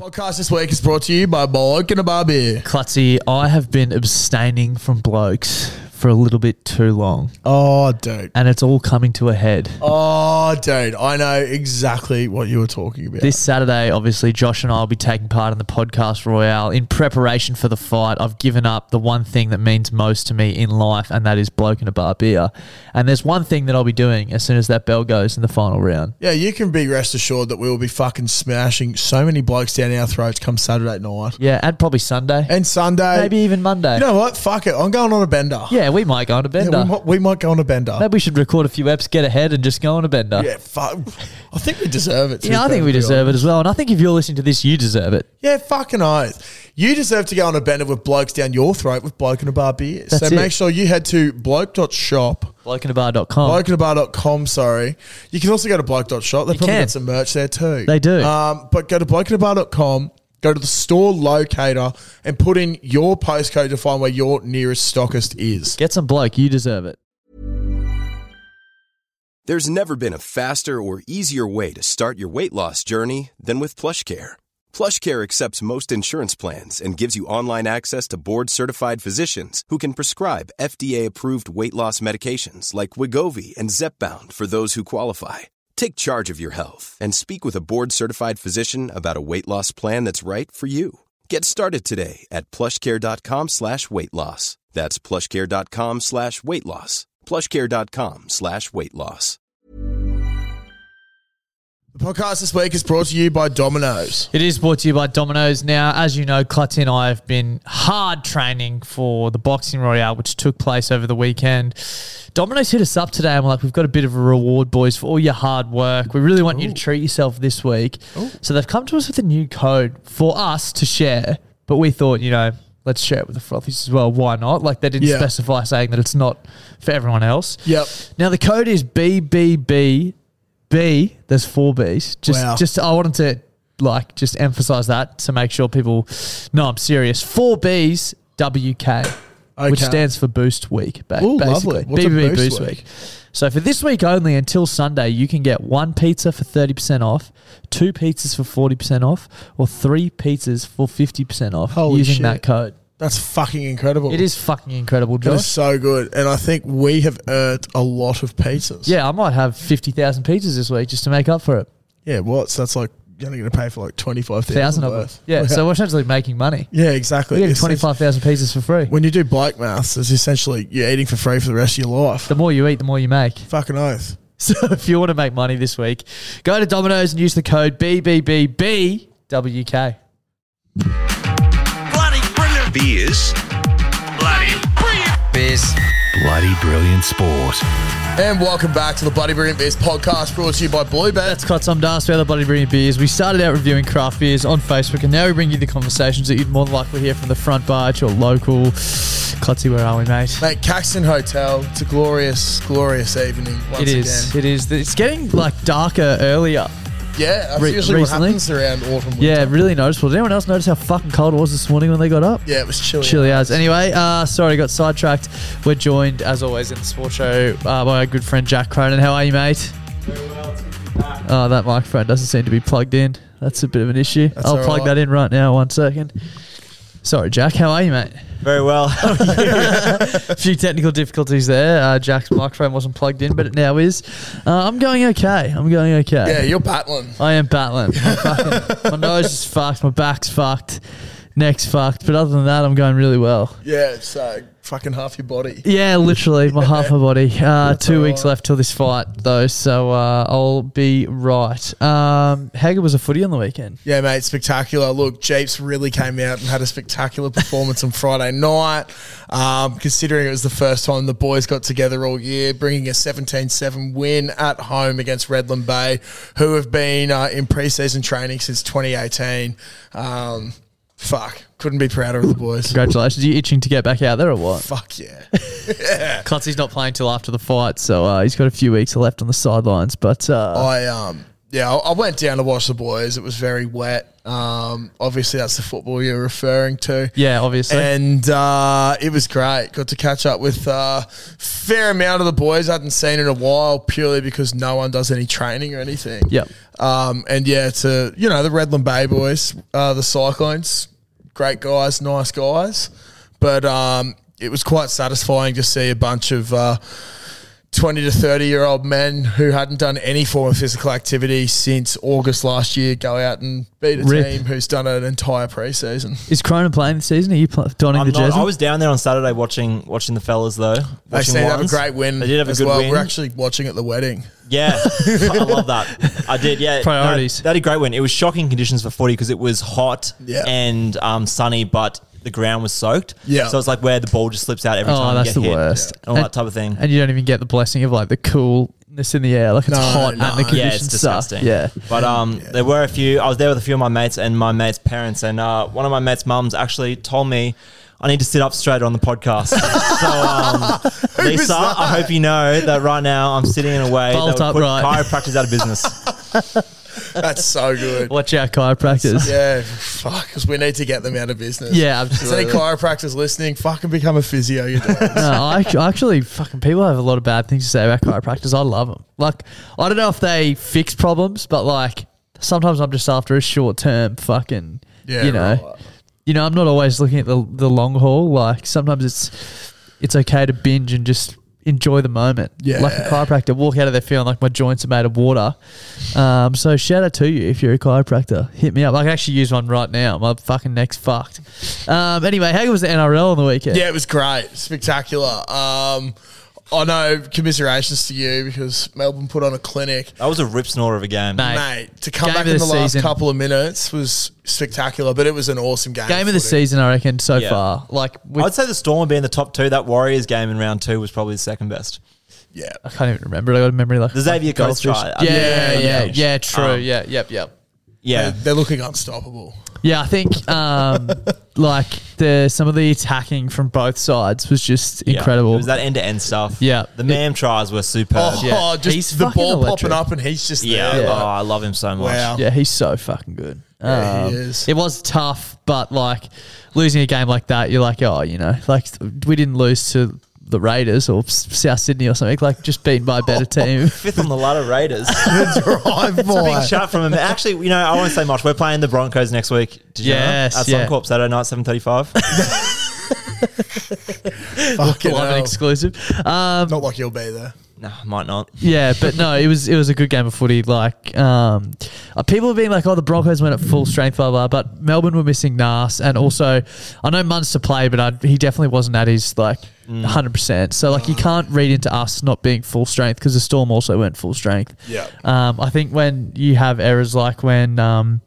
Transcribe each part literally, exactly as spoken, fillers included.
Podcast this week is brought to you by Bloke and a Bar Beer. Clutzy, I have been abstaining from blokes for a little bit too long. Oh, dude. And it's all coming to a head. Oh, dude. I know exactly what you were talking about. This Saturday, obviously, Josh and I will be taking part in the Podcast Royale. In preparation for the fight, I've given up the one thing that means most to me in life, and that is Bloke and a Bar Beer. And there's one thing that I'll be doing as soon as that bell goes in the final round. Yeah, you can be rest assured that we will be fucking smashing so many blokes down our throats come Saturday night. Yeah, and probably Sunday. And Sunday. Maybe even Monday. You know what? Fuck it. I'm going on a bender. Yeah, we might go on a bender. Yeah, we, might, we might go on a bender. Maybe we should record a few eps, get ahead, and just go on a bender. Yeah, fuck. I think we deserve it. Yeah, I think we deserve it as well. And I think if you're listening to this, you deserve it. Yeah, fucking oath. You deserve to go on a bender with blokes down your throat with Bloke and a Bar Beer. That's so it. make sure you head to bloke dot shop. bloke and a bar dot com. bloke and a bar dot com, sorry. You can also go to bloke dot shop. They You probably can. got some merch there too. They do. Um, but go to bloke and a bar dot com, go to the store locator and put in your postcode to find where your nearest stockist is. Get some bloke. You deserve it. There's never been a faster or easier way to start your weight loss journey than with PlushCare. PlushCare accepts most insurance plans and gives you online access to board-certified physicians who can prescribe F D A-approved weight loss medications like Wegovy and Zepbound for those who qualify. Take charge of your health and speak with a board-certified physician about a weight loss plan that's right for you. Get started today at plushcare.com slash weight loss. That's plushcare.com slash weight loss. plushcare.com slash weight loss. The podcast this week is brought to you by Domino's. It is brought to you by Domino's. Now, as you know, Clutzy and I have been hard training for the Boxing Royale, which took place over the weekend. Domino's hit us up today and we're like, we've got a bit of a reward, boys, for all your hard work. We really want Ooh. you to treat yourself this week. Ooh. So they've come to us with a new code for us to share, but we thought, you know, let's share it with the frothies as well. Why not? Like, they didn't yeah. specify saying that it's not for everyone else. Yep. Now, the code is B B B B. There's four B's. Just, wow. just I wanted to, like, just emphasize that to make sure people know I'm serious. Four B's, W K, okay. which stands for Boost Week, ba- Ooh, basically. Lovely. What's B B B a Boost, Boost week? week. So for this week only until Sunday, you can get one pizza for thirty percent off, two pizzas for forty percent off, or three pizzas for fifty percent off Holy using shit. that code. That's fucking incredible. It is fucking incredible, Josh. That is so good. And I think we have earned a lot of pizzas. Yeah, I might have fifty thousand pizzas this week just to make up for it. Yeah, what? So that's like, you're only going to pay for like twenty-five thousand of them. worth. Yeah, so we're essentially making money. Yeah, exactly. We're getting twenty-five thousand pizzas for free. When you do bloke maths, it's essentially you're eating for free for the rest of your life. The more you eat, the more you make. Fucking oath. So if you want to make money this week, go to Domino's and use the code B B B B W K. Bloody brilliant beers. Bloody brilliant beers. Bloody brilliant sport. And welcome back to the Bloody Brilliant Beers podcast brought to you by Bluebet. That's Clutz. I'm Das. We are the Bloody Brilliant Beers. We started out reviewing craft beers on Facebook, and now we bring you the conversations that you'd more than likely hear from the front bar at your local. Clutzy, where are we, mate? Mate, Caxton Hotel. It's a glorious, glorious evening once It is. again. It is. It's getting like darker earlier. Yeah, that's Re- usually recently. what happens around autumn, winter. Yeah, really noticeable. Did anyone else notice how fucking cold it was this morning when they got up? Yeah, it was chilly. Chilly as. Anyway, uh, sorry, got sidetracked. We're joined, as always, in the sports show uh, by our good friend Jack Cronin. How are you, mate? Very well. It's good to be back. Oh, that microphone doesn't seem to be plugged in. That's a bit of an issue. That's I'll all plug right. that in right now. One second. Sorry, Jack. How are you, mate? Very well. A few technical difficulties there. Uh, Jack's microphone wasn't plugged in, but it now is. Uh, I'm going okay. I'm going okay. Yeah, you're battling. I am battling. I'm fucking, my nose is fucked. My back's fucked. Neck's fucked. But other than that, I'm going really well. Yeah, it's uh, fucking half your body. Yeah, literally, my half my body. Uh, two all weeks right. left till this fight, though, so uh, I'll be right. Um, Hager was a footy on the weekend. Yeah, mate, spectacular. Look, Jeeps really came out and had a spectacular performance on Friday night, um, considering it was the first time the boys got together all year, bringing a seventeen seven win at home against Redland Bay, who have been uh, in pre-season training since twenty eighteen. Um, fuck, couldn't be prouder of the boys. Congratulations. Are you itching to get back out there or what? Fuck yeah. yeah. Clutzy's not playing till after the fight, so uh, he's got a few weeks left on the sidelines. But uh, I um yeah, I I went down to watch the boys. It was very wet. Um, obviously that's the football you're referring to. yeah, obviously. And uh, it was great. Got to catch up with a uh, fair amount of the boys I hadn't seen in a while, purely because no one does any training or anything. Yep. Um, and yeah, to, you know, the Redland Bay boys, uh, the Cyclones, great guys, nice guys. But um, it was quite satisfying to see a bunch of uh, twenty to thirty year old men who hadn't done any form of physical activity since August last year go out and beat a Rip. team who's done an entire preseason. Is Cronin playing this season? Are you pl- donning I'm the not, jersey? I was down there on Saturday watching watching the fellas though. They watching seem to have a ones. great win. They did have a as good well. win. We're actually watching at the wedding. Yeah, I love that. I did, yeah. Priorities. No, they had a great win. It was shocking conditions for footy because it was hot Yeah. and um, sunny, but the ground was soaked. Yeah. So it's like where the ball just slips out every Oh, time you that's get the hit. worst. And all And- that type of thing. and you don't even get the blessing of like the coolness in the air. Like it's No, hot no. and the Yeah, Yeah, conditions it's suck. disgusting. Yeah. But um, there were a few. I was there with a few of my mates and my mates' parents, and uh, one of my mates' mums actually told me I need to sit up straight on the podcast. so, um, was Lisa, that? I hope you know that right now I'm sitting in a way Bolt that up would put right. chiropractors out of business. That's so good. Watch out, chiropractors. Yeah, fuck, because we need to get them out of business. Yeah, Is any absolutely. chiropractors listening? Fucking become a physio, you do. No, I act- actually, fucking people have a lot of bad things to say about chiropractors. I love them. Like, I don't know if they fix problems, but like, sometimes I'm just after a short term fucking, Yeah, you know, right. you know, I'm not always looking at the the long haul. Like, sometimes it's it's okay to binge and just enjoy the moment. Yeah. Like a chiropractor, walk out of there feeling like my joints are made of water. Um, so shout out to you if you're a chiropractor. Hit me up. I can actually use one right now. My fucking neck's fucked. Um, anyway, how good was the N R L on the weekend? Yeah, it was great. Spectacular. Um, I know, commiserations to you because Melbourne put on a clinic. That was a rip snore of a game. Mate. Mate, to come Game back of in the the last season. couple of minutes was spectacular, but it was an awesome game. Game of the footy. season, I reckon, so Yeah. far. Like, with, I'd say the Storm would be in the top two. That Warriors game in round two was probably the second best. Yeah. I can't even remember it. I got a memory like The Xavier fucking Coates goldfish. try. Yeah, Yeah, yeah, yeah, yeah. yeah, true. Um, yeah, yep, yep. Yeah. They're, they're looking unstoppable. Yeah, I think um, like the some of the attacking from both sides was just Yeah. incredible. It was that end to end stuff. Yeah. The Mam tries were superb. Oh, Yeah. just He's the fucking ball electric. popping up and he's just Yeah. there. Oh, like, I love him so much. wow. Yeah, he's so fucking good. Yeah, he Um, is. It was tough, but like losing a game like that, you're like, oh, you know, like we didn't lose to the Raiders or S- South Sydney or something. Like just beaten by a better team. Fifth on the ladder, Raiders. Drive It's a big by. chat from him. Actually, you know, I won't say much. We're playing the Broncos next week. Did you Yes, know? At yeah. Suncorp Saturday night, seven thirty-five. Fucking Live and hell. exclusive. Um, Not like you'll be there. No, might not. Yeah, but no, it was it was a good game of footy. Like, um, uh, people have been like, "Oh, the Broncos went at full strength, blah blah." But Melbourne were missing Nas, and also I know Munster played, but I, he definitely wasn't at his like hundred percent. So like, you can't read into us not being full strength because the Storm also went full strength. Yeah. Um, I think when you have errors like when um,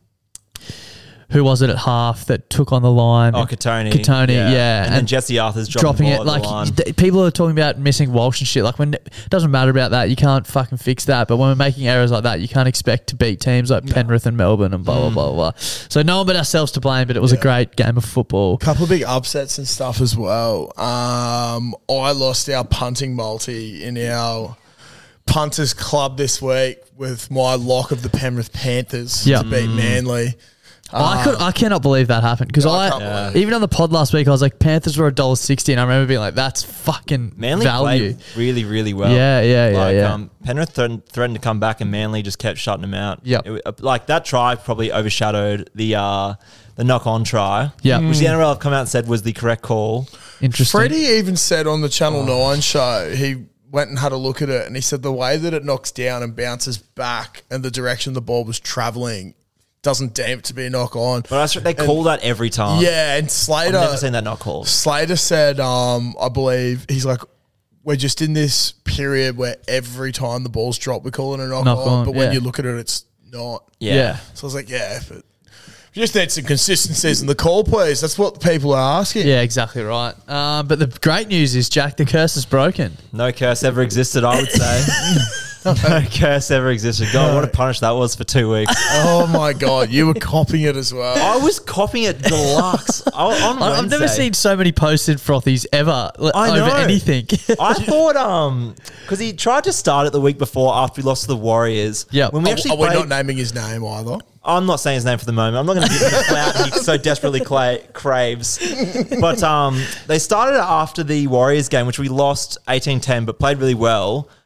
who was it at half that took on the line? Oh, Katoni. Katoni, yeah. And, then And Jesse Arthur's dropping, dropping the it ball like at the line. th- people are talking about missing Walsh and shit. Like when it doesn't matter about that, you can't fucking fix that. But when we're making errors like that, you can't expect to beat teams like Penrith and Melbourne and blah blah blah blah. So no one but ourselves to blame. But it was a great game of football. Couple of big upsets and stuff as well. Um, I lost our punting multi in our punters club this week with my lock of the Penrith Panthers Yeah. to beat Manly. I could I cannot believe that happened because No, I I, can't believe it. even on the pod last week I was like Panthers were a dollar sixty and I remember being like that's fucking Manly value. played really, really well. Yeah, yeah, yeah, like, yeah. Um, Penrith threatened, threatened to come back, and Manly just kept shutting them out. Yep. It, uh, like that try probably overshadowed the uh, the knock on try. Yeah. which the N R L have come out and said was the correct call. Interesting. Freddie even said on the Channel nine show, he went and had a look at it and he said the way that it knocks down and bounces back and the direction the ball was travelling doesn't deem it to be a knock on. But I swear they call that every time. Yeah, and I've Slater never seen that not called. Slater said, um, I believe, he's like, we're just in this period where every time the ball's dropped, we call it a knock, Knock on, on, but when yeah. you look at it, it's not. Yeah. Yeah. So I was like, yeah, but we just need some consistencies in the call, please. That's what the people are asking. Yeah, exactly right. Um, but the great news is, Jack, the curse is broken. No curse ever existed, I would say. No curse ever existed. God, what a punish that was for two weeks. Oh my God, you were copying it as well. I was copying it deluxe on on I- I've never Wednesday. seen so many posted frothies ever l- I over know. anything. I thought, um, because he tried to start it the week before after we lost to the Warriors. Yeah. When we Are- actually are we played, not naming his name either? I'm not saying his name for the moment. I'm not going to give him the clout he so desperately cla- craves. But um, they started it after the Warriors game, which we lost eighteen ten, but played really well.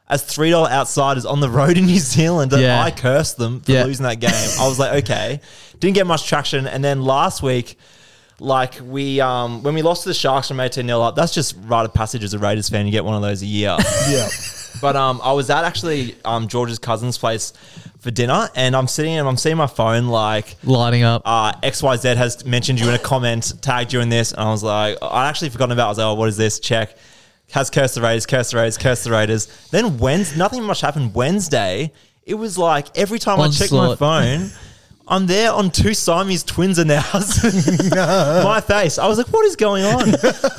as three dollar outsiders on the road in New Zealand. And Yeah. I cursed them for Yeah. losing that game. I was like, okay. Didn't get much traction. And then last week, like we, um, when we lost to the Sharks from eighteen nil up, that's just rite of passage as a Raiders fan. You get one of those a year. Yeah. But um, I was at actually um, George's cousin's place for dinner, and I'm sitting and I'm seeing my phone like Lighting up. uh, X Y Z has mentioned you in a comment, tagged you in this, and I was like, I actually forgotten about it. I was like, oh, what is this? Check. Has cursed the Raiders, cursed the Raiders, cursed the Raiders. Then Wednesday, nothing much happened. Wednesday, it was like every time I check my Onslaught. phone, I'm there on two Siamese twins announced. My face. I was like, what is going on?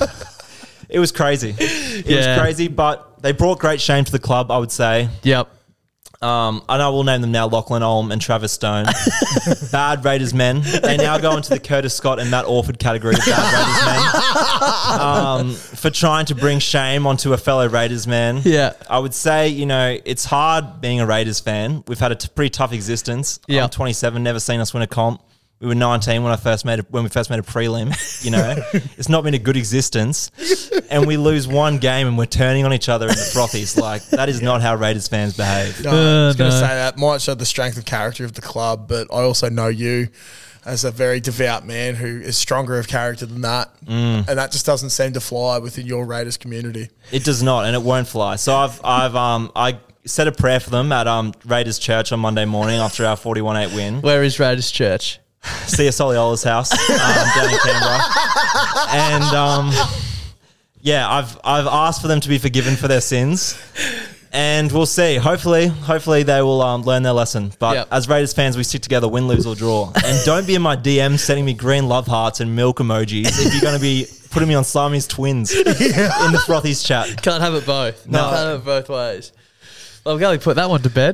It was crazy. It Yeah. was crazy, but they brought great shame to the club, I would say. Yep. Um, I know we'll name them now Lachlan Olm and Travis Stone. Bad Raiders men. They now go into the Curtis Scott and Matt Orford category of bad Raiders men um, for trying to bring shame onto a fellow Raiders man. Yeah. I would say, you know, it's hard being a Raiders fan. We've had a t- pretty tough existence. Yeah. I'm twenty-seven, never seen us win a comp. We were nineteen when I first made a, when we first made a prelim. You know, it's not been a good existence, and we lose one game and we're turning on each other in the frothies. Like that is not how Raiders fans behave. No, I was Uh, going to no. say that might show the strength of character of the club, but I also know you as a very devout man who is stronger of character than that, Mm. and that just doesn't seem to fly within your Raiders community. It does not, and it won't fly. So I've I've um I said a prayer for them at um Raiders Church on Monday morning after our forty-one eight win. Where is Raiders Church? See a Soliola's house um, down in Canberra, and um yeah, I've I've asked for them to be forgiven for their sins. And we'll see. Hopefully, hopefully they will um, learn their lesson. But Yep. as Raiders fans, we stick together, win, lose, or draw. And don't be in my D Ms sending me green love hearts and milk emojis if you're going to be putting me on Siamese twins in the Frothies chat. Can't have it both. No. Can't have it both ways. Well, we've got to put that one to bed.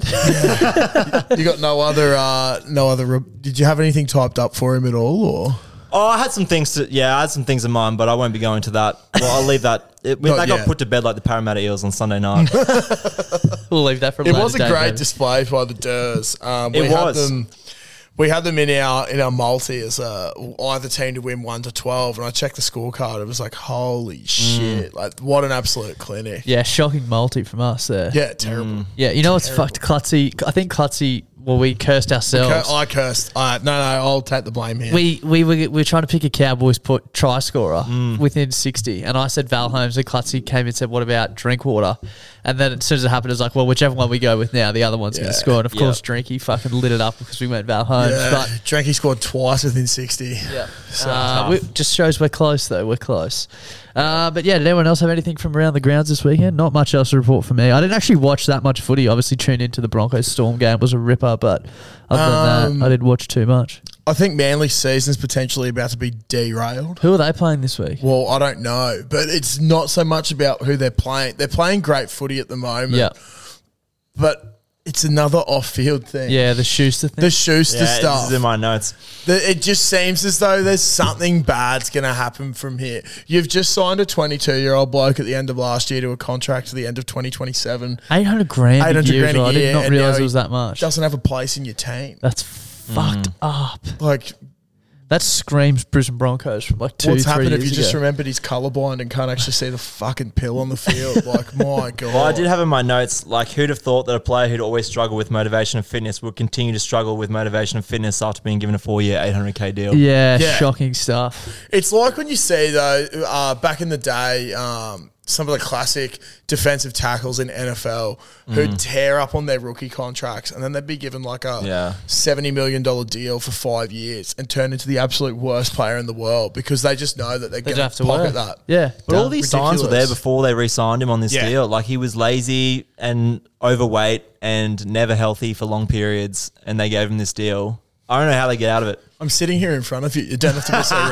You got no other, uh, no other. Re- Did you have anything typed up for him at all, or? Oh, I had some things to, yeah, I had some things in mind, but I won't be going to that. Well, I'll leave that. It, Not that got yet. put to bed like the Parramatta Eels on Sunday night. We'll leave that for a It later was a date, great maybe. display by the Durs. Um, It we was. Had them, we had them in our in our multi as uh, either team to win one to twelve, and I checked the scorecard. It was like, holy Mm. shit! Like, what an absolute clinic. Yeah, shocking multi from us there. Yeah, terrible. Yeah, you know what's fucked? Clutzy. I think Clutzy, well, we cursed ourselves. Cur- I cursed. Uh, no, no, I'll take the blame here. We we were, we were trying to pick a Cowboys put try scorer Mm. within sixty, and I said Val Holmes, and Clutzy came in and said, "What about Drinkwater?" And then as soon as it happened, it was like, "Well, whichever one we go with now, the other one's going Yeah. to score." And of Yeah. course, Drinky fucking lit it up because we went Val Holmes. yeah, But Dranky scored twice within sixty. yeah, So uh, tough. we, just shows we're close though. We're close. Uh, but yeah, did anyone else have anything from around the grounds this weekend? Not much else to report from me. I didn't actually watch that much footy. Obviously, tuned into the Broncos Storm game. It was a ripper, but other Um, than that, I didn't watch too much. I think Manly's season's potentially about to be derailed. Who are they playing this week? Well, I don't know, but it's not so much about who they're playing. They're playing great footy at the moment. Yeah, But it's another off-field thing. yeah, the Schuster thing. The Schuster Yeah, stuff. this is in my notes. The- It just seems as though there's something bad's going to happen from here. You've just signed a twenty-two-year-old bloke at the end of last year to a contract to the end of twenty twenty-seven. Eight hundred grand. eight hundred a year grand as well. a I year. did not and realize now it was he that much. Doesn't have a place in your team. That's fucked up. Like, That screams Brisbane Broncos from like two, what's three happened years if you just ago. remembered he's colourblind and can't actually see the fucking pill on the field? Like, my God. Well, I did have in my notes, like, who'd have thought that a player who'd always struggle with motivation and fitness would continue to struggle with motivation and fitness after being given a four-year, eight hundred K deal? Yeah, Yeah. shocking stuff. It's like when you see, though, uh, back in the day, um, some of the classic defensive tackles in N F L who'd tear up on their rookie contracts and then they'd be given like a Yeah. seventy million dollars deal for five years and turn into the absolute worst player in the world because they just know that they're They going don't have to pocket work. that. Yeah. But all done. these signs were there Ridiculous. before they re-signed him on this Yeah. deal. Like, he was lazy and overweight and never healthy for long periods, and they gave him this deal. I don't know how they get out of it. I'm sitting here in front of you. You don't have to be so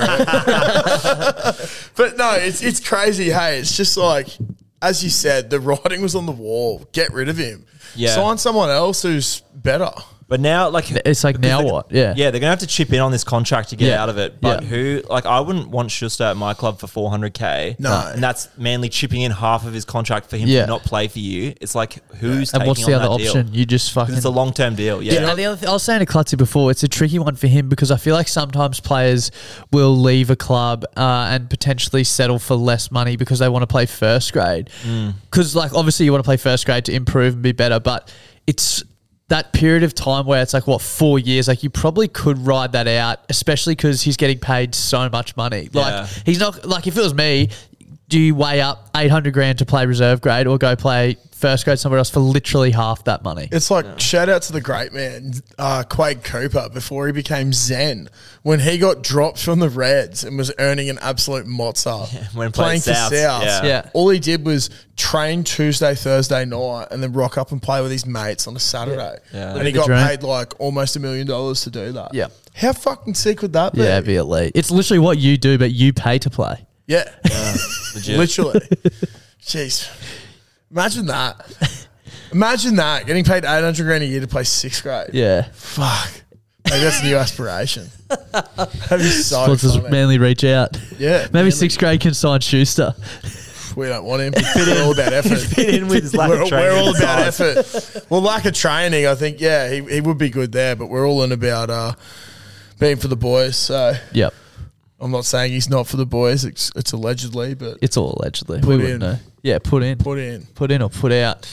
red. But no, it's it's crazy. Hey, it's just like, as you said, the writing was on the wall. Get rid of him. Yeah. Sign someone else who's better. But now, like, It's like, now what? Yeah. yeah, they're gonna have to chip in on this contract to get Yeah. out of it. But Yeah. who, like, I wouldn't want Schuster at my club for four hundred k. No. and that's Manly chipping in half of his contract for him Yeah. to not play for you. It's like, who's And taking what's the on other that option? deal? You just fucking. 'Cause it's a long term deal. Yeah, Yeah, and the other th- I was saying to Clutzy before, it's a tricky one for him because I feel like sometimes players will leave a club uh, and potentially settle for less money because they want to play first grade. Because, like, obviously you want to play first grade to improve and be better, but it's that period of time where it's like, what, four years? Like, you probably could ride that out, especially because he's getting paid so much money. Like, Yeah. he's not, like, if it was me, do you weigh up eight hundred grand to play reserve grade or go play first grade somewhere else for literally half that money? It's like, shout out to the great man, uh, Quade Cooper, before he became Zen. When he got dropped from the Reds and was earning an absolute mozza when playing playing for Souths, South, yeah. Yeah. all he did was train Tuesday, Thursday night and then rock up and play with his mates on a Saturday. Yeah. And he Living the got dream. paid like almost a million dollars to do that. Yeah. How fucking sick would that be? Yeah, be elite. It's literally what you do, but you pay to play. Yeah. legit. Literally. Jeez. Imagine that. Imagine that. Getting paid eight hundred grand a year to play sixth grade. Yeah. Fuck. Maybe that's a new aspiration. That'd be so Sponsors funny. Manly reach out. Yeah. Maybe Manly- sixth grade can sign Schuster. We don't want him. We're all about effort. Fit in with his lack We're, of training. we're all and about size. effort. Well, lack of training, I think, yeah, he, he would be good there, but we're all in about uh, being for the boys. So Yep. I'm not saying he's not for the boys. It's, it's allegedly, but It's all allegedly. Put we in. wouldn't know. Yeah, put in. put in. Put in or put out.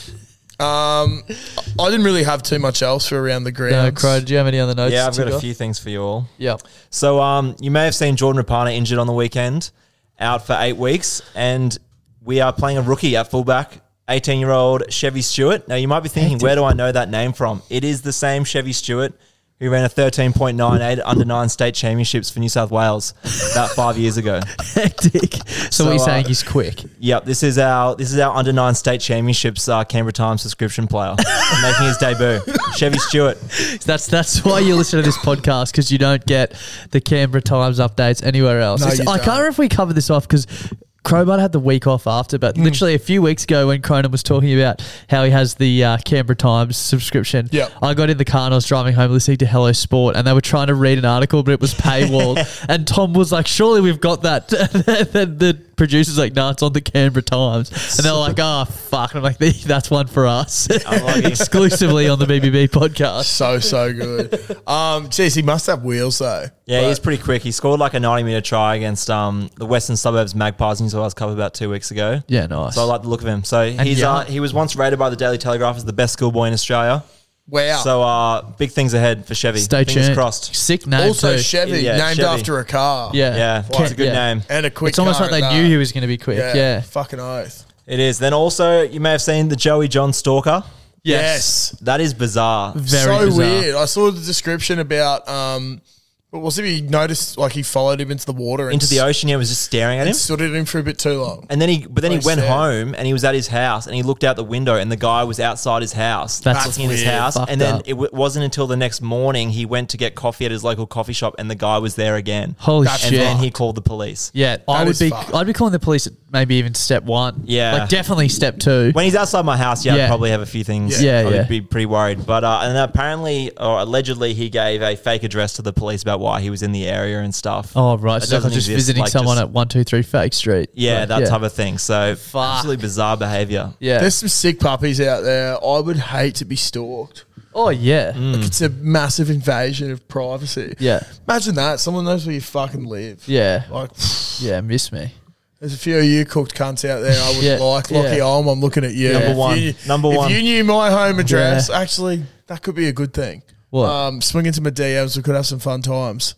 Um, I didn't really have too much else for around the grounds. No, Crow, do you have any other notes? Yeah, I've to got go? a few things for you all. Yep. So, um, you may have seen Jordan Rapana injured on the weekend, out for eight weeks, and we are playing a rookie at fullback, eighteen-year-old Chevy Stewart. Now, you might be thinking, where do I know that name from? It is the same Chevy Stewart who ran a thirteen point nine eight under nine state championships for New South Wales about five years ago. Hectic. So, what you're So, saying uh, he's quick. Yep, this is our this is our under nine state championships uh, Canberra Times subscription player making his debut, Chevy Stewart. That's that's why you listen to this podcast, because you don't get the Canberra Times updates anywhere else. No, It's- you I don't. can't remember if we covered this off because Crowbar had the week off after, but Hmm. literally a few weeks ago when Cronin was talking about how he has the uh, Canberra Times subscription, Yep. I got in the car and I was driving home listening to Hello Sport and they were trying to read an article, but it was paywalled. And Tom was like, surely we've got that. And the producer's like, no, it's on the Canberra Times. And they're like, oh, fuck. And I'm like, that's one for us. Unlucky. Exclusively on the B B B podcast. So, so good. um, geez, he must have wheels, though. Yeah, But- he's pretty quick. He scored like a ninety metre try against um, the Western Suburbs Magpies in New South Wales Cup about two weeks ago. Yeah, nice. So I like the look of him. So he's young. uh, he was once rated by the Daily Telegraph as the best schoolboy in Australia. Wow. So uh, big things ahead for Chevy. Stay Fingers tuned. crossed. Sick name also, too. Chevy, Yeah, named Chevy. after a car. Yeah. Yeah, Ca- it's a good yeah. name. And a quick It's almost car like they at knew that. he was going to be quick. Yeah. Yeah. Fucking oath. It is. Then also you may have seen the Joey John Stalker. Yes. That is bizarre. Very so bizarre. weird. I saw the description about, um, what was it? He noticed, like, he followed him into the water. And Into the ocean, yeah, was just staring at him. And stood at him for a bit too long. And then he, but then he Like went sad. home and he was at his house and he looked out the window and the guy was outside his house, That's looking in his weird. house. Fucked And then up. it w- wasn't until the next morning he went to get coffee at his local coffee shop and the guy was there again. Holy That's and shit. then he called the police. Yeah, I That would is be. fucked. I'd be calling the police at maybe even step one. Yeah. like definitely step two. When he's outside my house, yeah, Yeah. I'd probably have a few things. Yeah, I would yeah. be pretty worried. But uh, and apparently or allegedly he gave a fake address to the police about why he was in the area and stuff. Oh right, That so like doesn't just exist, visiting like, someone just- at one two three Fake Street. Yeah, Like, that type of thing. So Fuck. absolutely bizarre behavior. Yeah. There's some sick puppies out there. I would hate to be stalked. oh yeah. Like, it's a massive invasion of privacy. Yeah. Imagine that. Someone knows where you fucking live. Yeah. Like, Yeah. Miss me. there's a few of you cooked cunts out there I would Yeah, like. Lockie yeah. Olm, I'm looking at you. Number If one. you- Number if one. you knew my home address, Yeah. actually, that could be a good thing. What? Um, swing into my D Ms. We could have some fun times.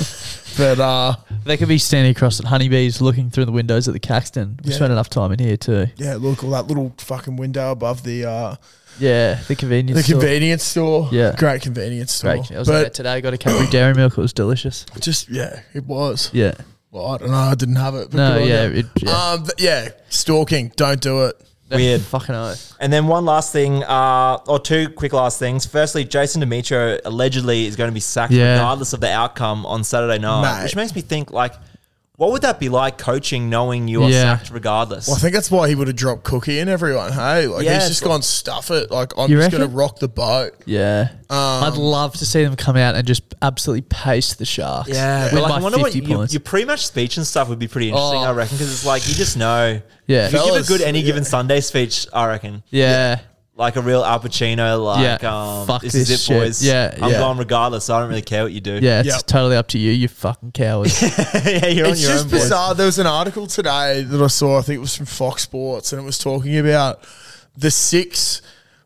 But uh, They could be standing across at Honeybees looking through the windows at the Caxton. We Yeah. spent enough time in here too. yeah, look, all that little fucking window above the uh, Yeah, the convenience the store. convenience store. Yeah. Great convenience store. Great. I was there But today. Got a Cadbury Dairy Milk. It was delicious. just, yeah, it was. Yeah. Well, I don't know. I didn't have it. But No. good on Yeah. you. It, yeah. Um, th- yeah, stalking. Don't do it. Weird. Fucking oath. And then one last thing, uh, or two quick last things. Firstly, Jason Demetrio allegedly is going to be sacked Yeah. regardless of the outcome on Saturday night, Mate. which makes me think, like, What would that be like coaching, knowing you are Yeah. sacked regardless? Well, I think that's why he would have dropped Cookie and everyone. Hey, like Yeah, he's it's just like- gone stuff it. Like I'm You just going to reckon? rock the boat. Yeah. Um, I'd love to see them come out and just absolutely pace the Sharks. yeah, Win but like, by I wonder what fifty your, points. your pre-match speech and stuff would be pretty interesting. Oh. I reckon because it's like you just know. Yeah. if you Fellas, give a good any yeah. given Sunday speech. I reckon. yeah. Like a real Al Pacino, like Yeah, um, fuck this, this is it, shit. boys. Yeah, I'm yeah. going regardless. So I don't really care what you do. Yeah, it's Yep. totally up to you, you fucking cowards. yeah, you're on It's your just own. boys. bizarre. There was an article today that I saw. I think it was from Fox Sports, and it was talking about the six.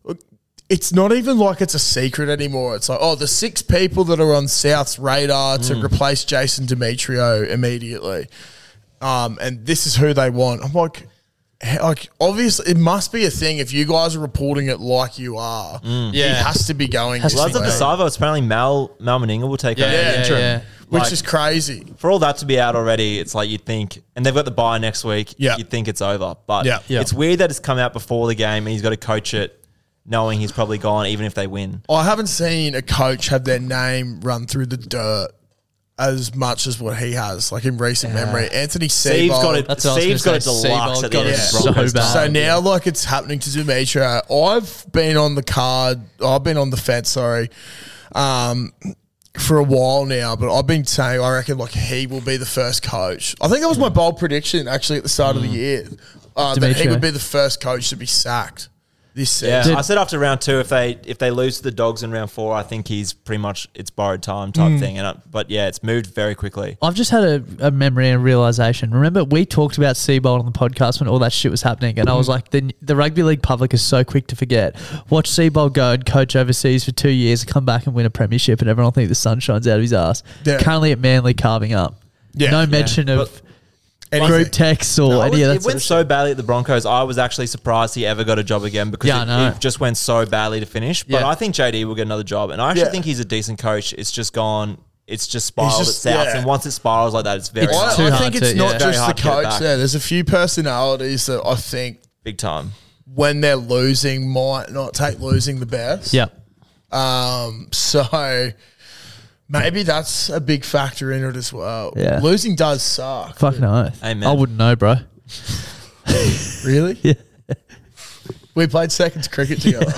It's not even like it's a secret anymore. It's like, oh, the six people that are on South's radar to Mm. replace Jason Demetrio immediately, um, and this is who they want. I'm like. Like obviously, it must be a thing if you guys are reporting it like you are. Mm. He Yeah. has to be going. Has this to Lads be of way, DeSavo, it's apparently Mal Mal Meninga will take over Yeah, the yeah, interim. yeah. which Like, is crazy. for all that to be out already, it's like you'd think, and they've got the bye next week. Yeah. You'd think it's over, but Yeah. Yeah. it's weird that it's come out before the game, and he's got to coach it, knowing he's probably gone, even if they win. I haven't seen a coach have their name run through the dirt as much as what he has, like in recent memory. Anthony Steve's got Seabold. it. That's what I was Steve's gonna got a say. deluxe Seabold at the got end it of the so Broncos bad. So time. now, like it's happening to Demetrio. I've been on the card. I've been on the fence. Sorry, um, for a while now. But I've been saying I reckon like he will be the first coach. I think that was my bold prediction actually at the start of the year, uh, that he Demetrio. would be the first coach to be sacked this Yeah, season. I said after round two, if they if they lose to the Dogs in round four, I think he's pretty much it's borrowed time type thing. And I, but yeah, it's moved very quickly. I've just had a, a memory and a realization. Remember, we talked about Seabold on the podcast when all that shit was happening, and I was like, the, the rugby league public is so quick to forget. Watch Seabold go and coach overseas for two years, come back and win a premiership, and everyone will think the sun shines out of his ass. Yeah. Currently at Manly carving up. Yeah. no Yeah. mention of Anything. group texts or No, it, any was- of that it sort went of so shit. badly at the Broncos. I was actually surprised he ever got a job again because Yeah, I it, know. it just went so badly to finish. But Yeah. I think J D will get another job, and I actually Yeah. think he's a decent coach. It's just gone. It's just spiraled just- at south, yeah. and once it spirals like that, it's very It's hard. I, too I hard think to- it's not yeah. Very just the hard to get coach back. there. There's a few personalities that I think big time. when they're losing might not take losing the best. Yeah. Um, so maybe that's a big factor in it as well. Yeah. Losing does suck. Fucking oath. Amen. I wouldn't know, bro. Really? Yeah. We played seconds cricket together.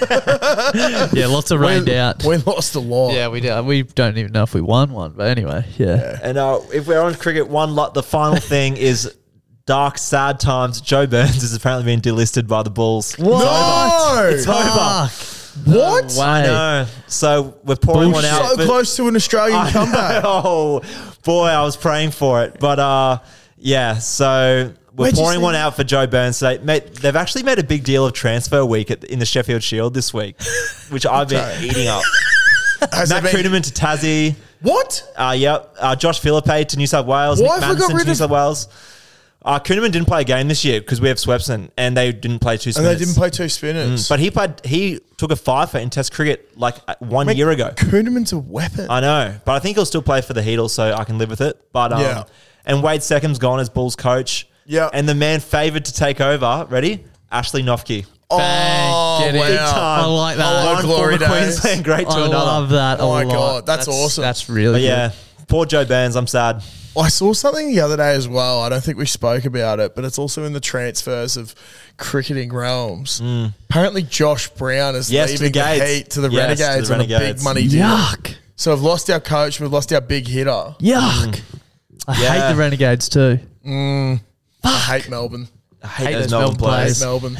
Yeah, lots of rained we, out. we lost a lot. Yeah, we do. We don't even know if we won one, but anyway, yeah. And uh, if we're on cricket, one lo- the final thing is dark, sad times. Joe Burns has apparently been delisted by the Bulls. No! It's over. What? Way. I know. So we're pouring one out. So but- close to an Australian comeback. Oh boy, I was praying for it, but uh, yeah. So we're Where'd you pouring see one that? out for Joe Burns today. Mate, they've actually made a big deal of transfer week at, in the Sheffield Shield this week, which I've been Okay. eating up. Has Matt it been- Kuhneman to Tassie. What? Uh, yep. Uh, Josh Philippe to New South Wales. Why Nick have we got Madison rid to New of- South Wales. Uh, Kuhneman didn't play a game this year because we have Swepson, and they didn't play two And spinners. they didn't play two spinners. Mm, But he played. He took a five for in Test cricket like uh, one Mate, year ago. Kuhneman's a weapon. I know, but I think he'll still play for the Heatles, so I can live with it. But um, Yeah. and Wade Seckham's gone as Bulls coach. Yeah. and the man favoured to take over. Ready? Ashley Nofke. Oh, Get it. wow. Big time. I like that. Oh, One glory former days. Queensland great to I another. love that. a Oh my lot. God, that's awesome. That's really But good. yeah, poor Joe Burns. I'm sad. I saw something the other day as well. I don't think we spoke about it, but it's also in the transfers of cricketing realms. Apparently, Josh Brown is Mm. Yes, to leaving the the, Gates. Heat to the Yes, to the Renegades on a big Renegades. money deal. Yuck. So we've lost our coach. We've lost our big hitter. Yuck. I Yeah. hate the Renegades too. I hate Melbourne. I hate, Hate those those Melbourne Melbourne I hate players. Melbourne.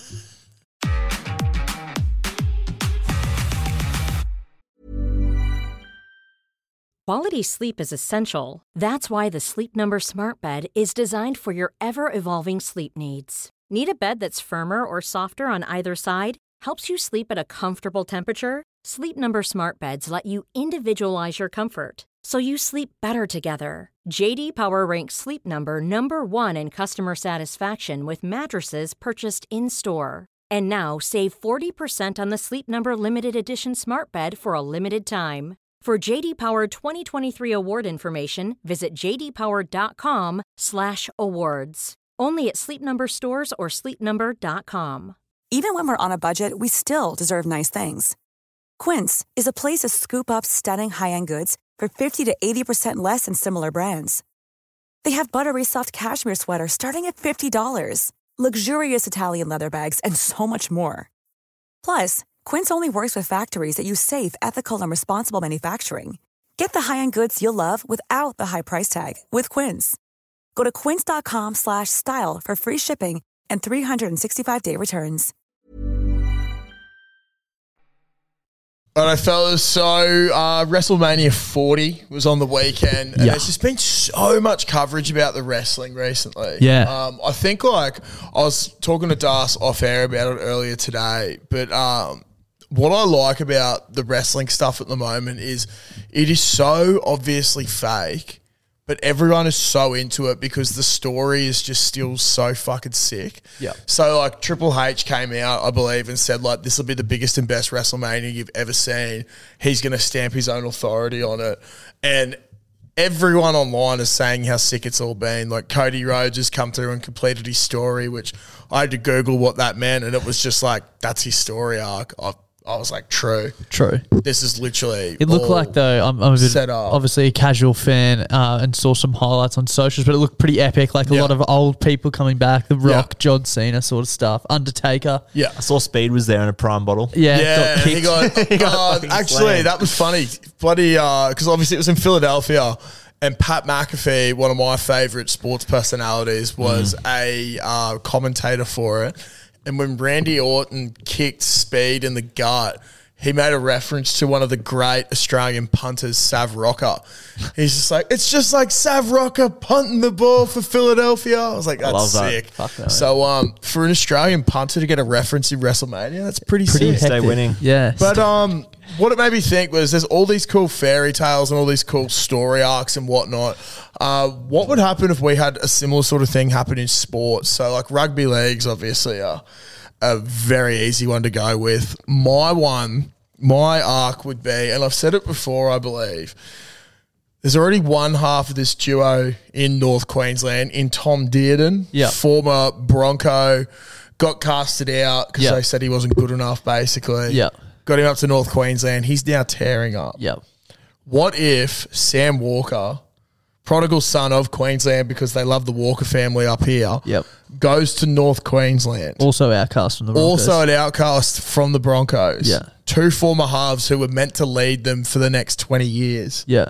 Quality sleep is essential. That's why the Sleep Number Smart Bed is designed for your ever-evolving sleep needs. Need a bed that's firmer or softer on either side? Helps you sleep at a comfortable temperature? Sleep Number Smart Beds let you individualize your comfort, so you sleep better together. J D Power ranks Sleep Number number one in customer satisfaction with mattresses purchased in-store. And now save forty percent on the Sleep Number Limited Edition Smart Bed for a limited time. For J D Power twenty twenty-three award information, visit j d power dot com slash awards. Only at Sleep Number stores or sleep number dot com. Even when we're on a budget, we still deserve nice things. Quince is a place to scoop up stunning high-end goods for fifty to eighty percent less than similar brands. They have buttery soft cashmere sweaters starting at fifty dollars, luxurious Italian leather bags, and so much more. Plus, Quince only works with factories that use safe, ethical, and responsible manufacturing. Get the high-end goods you'll love without the high price tag with Quince. Go to quince.com slash style for free shipping and three sixty-five day returns. All right, fellas, so uh, WrestleMania forty was on the weekend, and Yeah. there's just been so much coverage about the wrestling recently. Yeah. Um, I think, like, I was talking to Das off air about it earlier today, but um, what I like about the wrestling stuff at the moment is it is so obviously fake, but everyone is so into it because the story is just still so fucking sick. Yeah. So, like, Triple H came out, I believe, and said, like, this will be the biggest and best WrestleMania you've ever seen. He's going to stamp his own authority on it. And everyone online is saying how sick it's all been. Like, Cody Rhodes has come through and completed his story, which I had to Google what that meant, and it was just like, that's his story arc. I, I was like, true. True. This is literally It looked all like, though, I'm, I'm a bit, set up. obviously a casual fan uh, and saw some highlights on socials, but it looked pretty epic. Like a Yeah. lot of old people coming back, The Rock, Yeah. John Cena sort of stuff, Undertaker. Yeah. I saw Speed was there in a prime bottle. Yeah, Yeah, got he kicked. got, He got uh, fucking actually, slammed. that was funny. Bloody, because obviously it was in Philadelphia, and Pat McAfee, one of my favourite sports personalities, was a uh, commentator for it. And when Randy Orton kicked Speed in the gut, he made a reference to one of the great Australian punters, Sav Rocker. He's just like, it's just like Sav Rocker punting the ball for Philadelphia. I was like, that's love that. sick. Fuck that, So um, for an Australian punter to get a reference in WrestleMania, that's pretty, Pretty sick. Stay hectic. winning. Yeah. But um, what it made me think was there's all these cool fairy tales and all these cool story arcs and whatnot. Uh, what would happen if we had a similar sort of thing happen in sports? So like rugby leagues, obviously, are a very easy one to go with. My one, my arc would be, and I've said it before, I believe, there's already one half of this duo in North Queensland in Tom Dearden, Yeah. former Bronco, got casted out because Yeah. they said he wasn't good enough, basically. Yeah. Got him up to North Queensland. He's now tearing up. Yep. What if Sam Walker, prodigal son of Queensland because they love the Walker family up here, Yep. goes to North Queensland? Also outcast from the Broncos. Also an outcast from the Broncos. Yeah. Two former halves who were meant to lead them for the next twenty years. Yeah.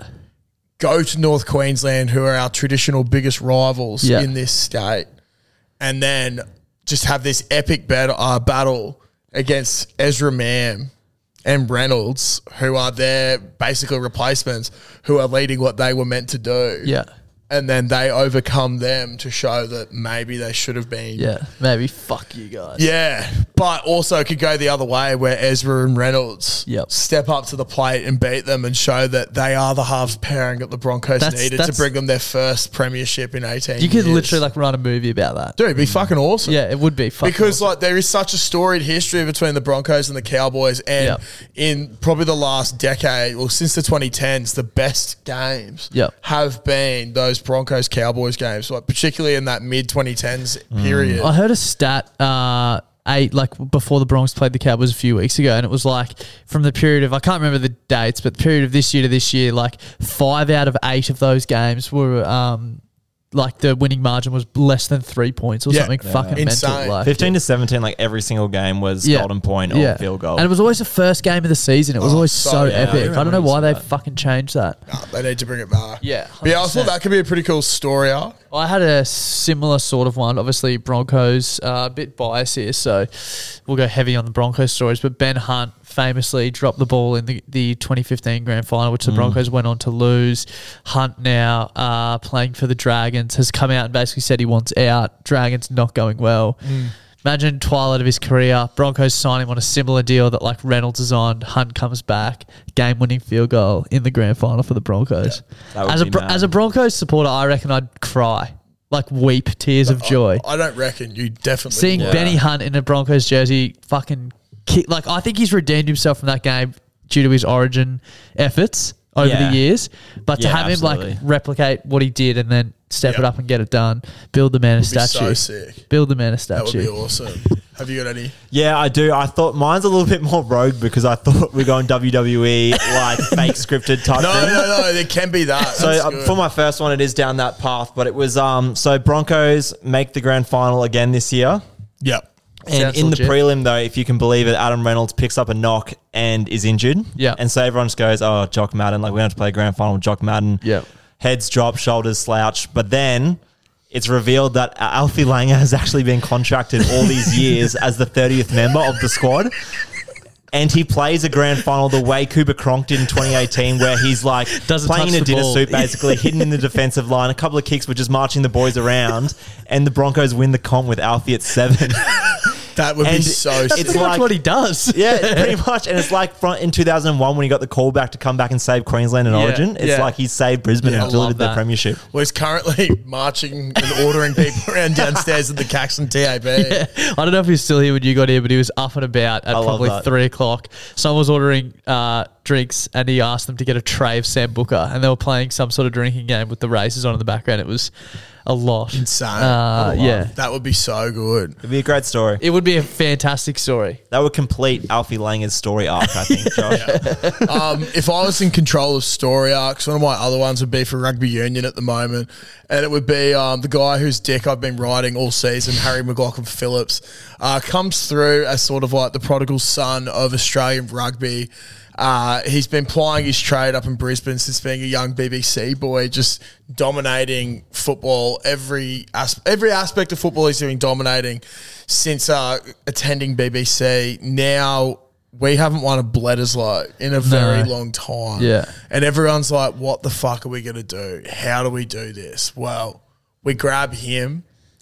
Go to North Queensland, who are our traditional biggest rivals Yeah. in this state, and then just have this epic bat- uh, battle against Ezra Mam and Reynolds, who are their basically replacements, who are leading what they were meant to do. Yeah. And then they overcome them to show that maybe they should have been. Yeah. Maybe fuck you guys. Yeah, but also could go the other way where Ezra and Reynolds Yep. step up to the plate and beat them and show that they are the halves pairing that the Broncos That's- needed to that's- bring them their first premiership in eighteen You could years. literally like run a movie about that. Dude, it'd be fucking awesome. Yeah, it would be fucking Because awesome. like there is such a storied history between the Broncos and the Cowboys, and Yep. in probably the last decade, well since the twenty tens, the best games Yep. have been those Broncos Cowboys games, like particularly in that mid twenty tens period. I heard a stat uh eight like before the Bronx played the Cowboys a few weeks ago, and it was like from the period of I can't remember the dates, but the period of this year to this year, like five out of eight of those games were um like the winning margin was less than three points or Yeah. something Yeah. fucking Insane. mental. Like fifteen to seventeen, like every single game was Yeah. golden point or yeah. field goal. And it was always the first game of the season. It was Oh, always so- so, yeah, I epic. I, remember don't know you why said they that. fucking changed that. Nah, they need to bring it back. Yeah, But yeah, I thought one hundred percent. that could be a pretty cool story arc. I had a similar sort of one. Obviously, Broncos, uh, a bit biased here, so we'll go heavy on the Broncos stories. But Ben Hunt famously dropped the ball in the, the twenty fifteen grand final, which the Broncos went on to lose. Hunt now uh, playing for the Dragons has come out and basically said he wants out. Dragons not going well. Imagine twilight of his career, Broncos sign him on a similar deal that like Reynolds is on. Hunt comes back, game-winning field goal in the grand final for the Broncos. That would As a be Bro- mad. as a Broncos supporter, I reckon I'd cry, like weep tears of joy, I don't reckon you definitely seeing would. Benny Hunt in a Broncos jersey fucking kick. Like I think he's redeemed himself from that game due to his Origin efforts. over Yeah. the years. But to Yeah, have him absolutely. like replicate what he did and then step Yep. it up and get it done, build the man a Would be statue. so sick. Build the man a That would statue. be awesome. Have you got any? Yeah, I do. I thought mine's a little bit more rogue because I thought we we're going W W E like fake scripted type No, thing. no, no. There can be that. So That's uh, good. for my first one, it is down that path, but it was um. So Broncos make the grand final again this year, Yep. and Sounds in legit. the prelim though, if you can believe it, Adam Reynolds picks up a knock and is injured. Yeah. and so everyone just goes, "Oh, Jock Madden, like we have to play a grand final with Jock Madden." Yeah. heads drop, shoulders slouch, but then it's revealed that Alfie Langer has actually been contracted all these years as the thirtieth member of the squad. And he plays a grand final the way Cooper Cronk did in twenty eighteen, where he's like Doesn't playing touch in a the dinner ball. suit, basically hidden in the defensive line. A couple of kicks were just marching the boys around, and the Broncos win the comp with Alfie at seven. That would be And so it's sick. Pretty much like- what he does. Yeah, pretty much. And it's like from, in two thousand one when he got the call back to come back and save Queensland and Yeah, Origin. It's yeah. like he's saved Brisbane Yeah, I and delivered love their that. premiership. Well, he's currently marching and ordering people around downstairs at the Caxton T A B. I don't know if he's still here when you got here, but he was up and about at I love probably that. three o'clock. Someone was ordering uh, drinks and he asked them to get a tray of Sam Booker, and they were playing some sort of drinking game with the races on in the background. It was a lot. Insane. Uh, yeah. That would be so good. It'd be a great story. It would be a fantastic story. That would complete Alfie Langer's story arc, I think, Josh. Um, if I was in control of story arcs, one of my other ones would be for rugby union at the moment, and it would be um, the guy whose dick I've been riding all season, Harry McLaughlin Phillips, uh, comes through as sort of like the prodigal son of Australian rugby. Uh, he's been plying his trade up in Brisbane since being a young B B C boy, just dominating football. Every as- every aspect of football he's doing dominating since uh, attending B B C. Now we haven't won a Bledisloe in a very No. long time. Yeah. And everyone's like, what the fuck are we going to do? How do we do this? Well, we grab him.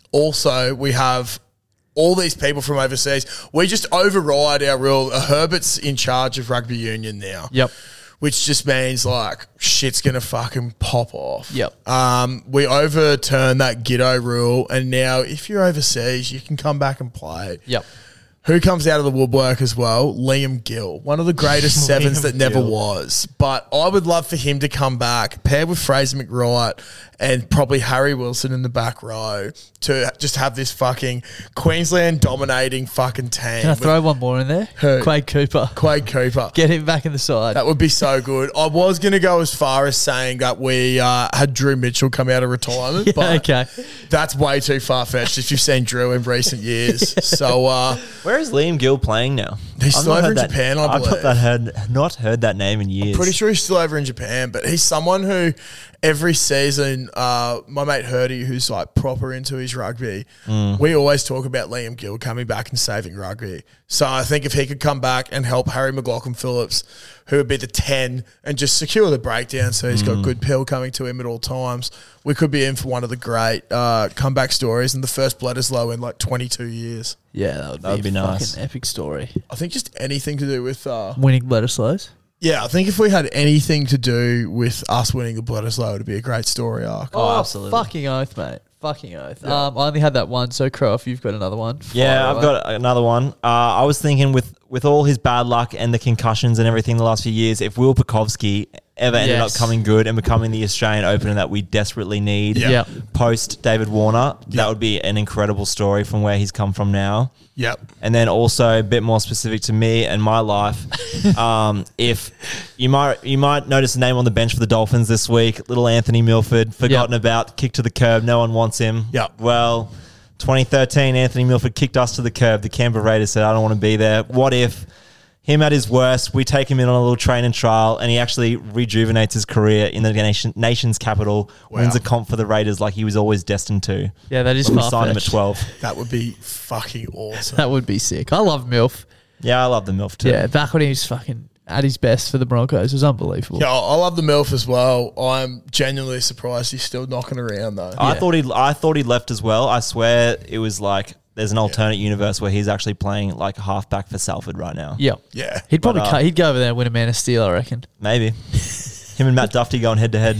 Also, we have all these people from overseas. We just override our rule. Uh, Herbert's in charge of rugby union now. Yep. Which just means like shit's going to fucking pop off. Yep. Um, we overturn that Giddo rule, and now if you're overseas, you can come back and play. Yep. Who comes out of the woodwork as well? Liam Gill, one of the greatest sevens that never Gill. was. But I would love for him to come back, paired with Fraser McWright and probably Harry Wilson in the back row, to just have this fucking Queensland dominating fucking team. Can I with throw one more in there? Who? Quade Cooper. Quade Cooper. Get him back in the side. That would be so good. I was going to go as far as saying that we uh, had Drew Mitchell come out of retirement, Yeah, but okay. that's way too far-fetched if you've seen Drew in recent years. So uh, Where is Liam Gill playing now? He's I've still not over heard in that- Japan, I I've believe. not, that heard, not heard that name in years. pretty sure he's still over in Japan, but he's someone who every season, uh, my mate Hurdy, who's like proper into his rugby, Mm. we always talk about Liam Gill coming back and saving rugby. So I think if he could come back and help Harry McLaughlin Phillips, who would be the ten, and just secure the breakdown so he's Mm. got good pill coming to him at all times, we could be in for one of the great uh, comeback stories and the first Bledisloe in like twenty-two years. Yeah, that would That would be, be a nice. fucking epic story. I think just anything to do with... Uh, Winning Bledisloes. Yeah, I think if we had anything to do with us winning the Bledisloe, it'd be a great story arc. Oh, absolutely. Fucking oath, mate. Fucking oath. Um, I only had that one, so Crow, if you've got another one. Yeah, fire I've away. got another one. Uh, I was thinking with, with all his bad luck and the concussions and everything the last few years, if Will Pukovsky ever ended Yes. up coming good and becoming the Australian opener that we desperately need Yeah. Yep. post David Warner, Yeah. that would be an incredible story from where he's come from now. Yep. And then also a bit more specific to me and my life, um, if you might you might notice a name on the bench for the Dolphins this week, little Anthony Milford, forgotten Yep. about, kicked to the curb, no one wants him. Yep. Well, twenty thirteen, Anthony Milford kicked us to the curb. The Canberra Raiders said, I don't want to be there. What if him at his worst, we take him in on a little training trial and he actually rejuvenates his career in the nation, nation's capital, wins a comp for the Raiders like he was always destined to. Yeah, that is We signed him at far-fetched. twelve. That would be fucking awesome. That would be sick. I love Milf. Yeah, I love the Milf too. Yeah, back when he was fucking at his best for the Broncos, it was unbelievable. Yeah, I love the MILF as well. I'm genuinely surprised he's still knocking around though. I Yeah. thought he, I thought he left as well. I swear it was like there's an alternate universe where he's actually playing like a halfback for Salford right now. Yeah. Yeah. He'd probably But, uh, cut, he'd go over there and win a Man of Steel, I reckon. Maybe him and Matt Duffy going head to head.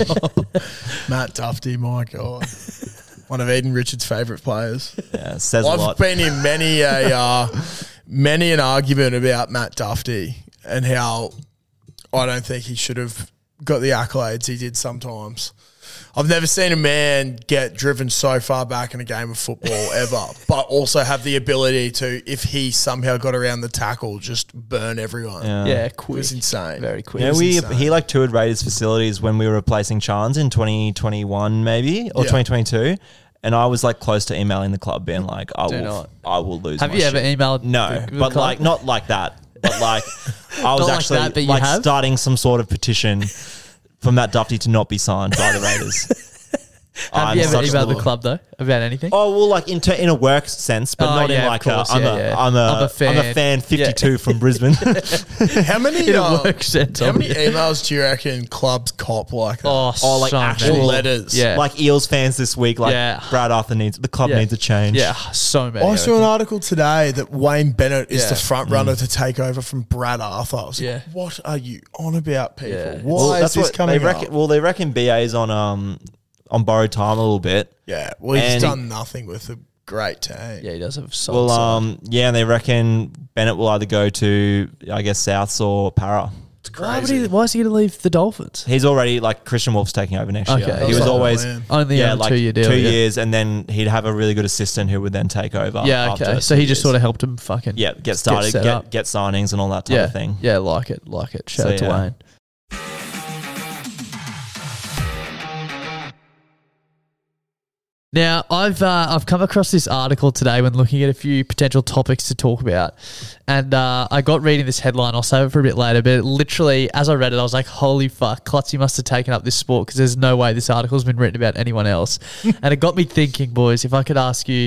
Matt Duffy, my God. One of Eden Richards' favourite players. Yeah, says a I've lot. been in many a uh, many an argument about Matt Duffy and how I don't think he should have got the accolades he did sometimes. I've never seen a man get driven so far back in a game of football ever, but also have the ability to, if he somehow got around the tackle, just burn everyone. Yeah. Yeah, It quick. was insane. Very quick. Yeah, was we insane. he like toured Raiders facilities when we were replacing Chance in twenty twenty-one maybe or Yeah. twenty twenty-two, and I was like close to emailing the club, being like, I Do will, not. I will lose. Have my you ever shit. emailed No, the- the but club? like not like that. But like I was Not like actually that, but you like have? starting some sort of petition for Matt Duffy to not be signed by the Raiders. Have I'm you ever such a emailed the little- club though about anything? Oh well, like in ter- in a work sense, but Oh, not yeah, in of like course, a, I'm, yeah, a, yeah. I'm a I'm a I'm a fan. fan fifty-two Yeah. from Brisbane. How many, In a uh, work sense, how many obviously. emails do you reckon clubs cop like that? Oh, Oh, like so actual many. letters. Yeah. Like Eels fans this week, like Yeah. Brad Arthur needs the club Yeah. needs a change. Yeah, so many. I saw an reckon. article today that Wayne Bennett is Yeah. the front runner to take over from Brad Arthur. I was Yeah. like, what are you on about, people? Yeah. Why Well, is that's this what coming they reckon. up? Well, they reckon B A's on um on borrowed time a little bit. Yeah, well, he's And- done nothing with a great team. Yeah, he does have a solid Well, side. um, yeah, and they reckon Bennett will either go to I guess Souths or Para. It's Why, would crazy. he, why is he going to leave the Dolphins? He's already like Christian Wolf's taking over next Okay. year. That He was was like always the plan. Only yeah on a like two-year deal. two yeah. years, and then he'd have a really good assistant who would then take over. Yeah, after okay. So two he just years. sort of helped him fucking yeah get started, set get up. get signings and all that type yeah, of thing. Yeah, like it, like it. Shout So, out to yeah. Wayne. Now, I've uh, I've come across this article today when looking at a few potential topics to talk about, and uh, I got reading this headline. I'll save it for a bit later, but it literally, as I read it, I was like, "Holy fuck, Clutzy must have taken up this sport because there's no way this article's been written about anyone else." And it got me thinking, boys. If I could ask you,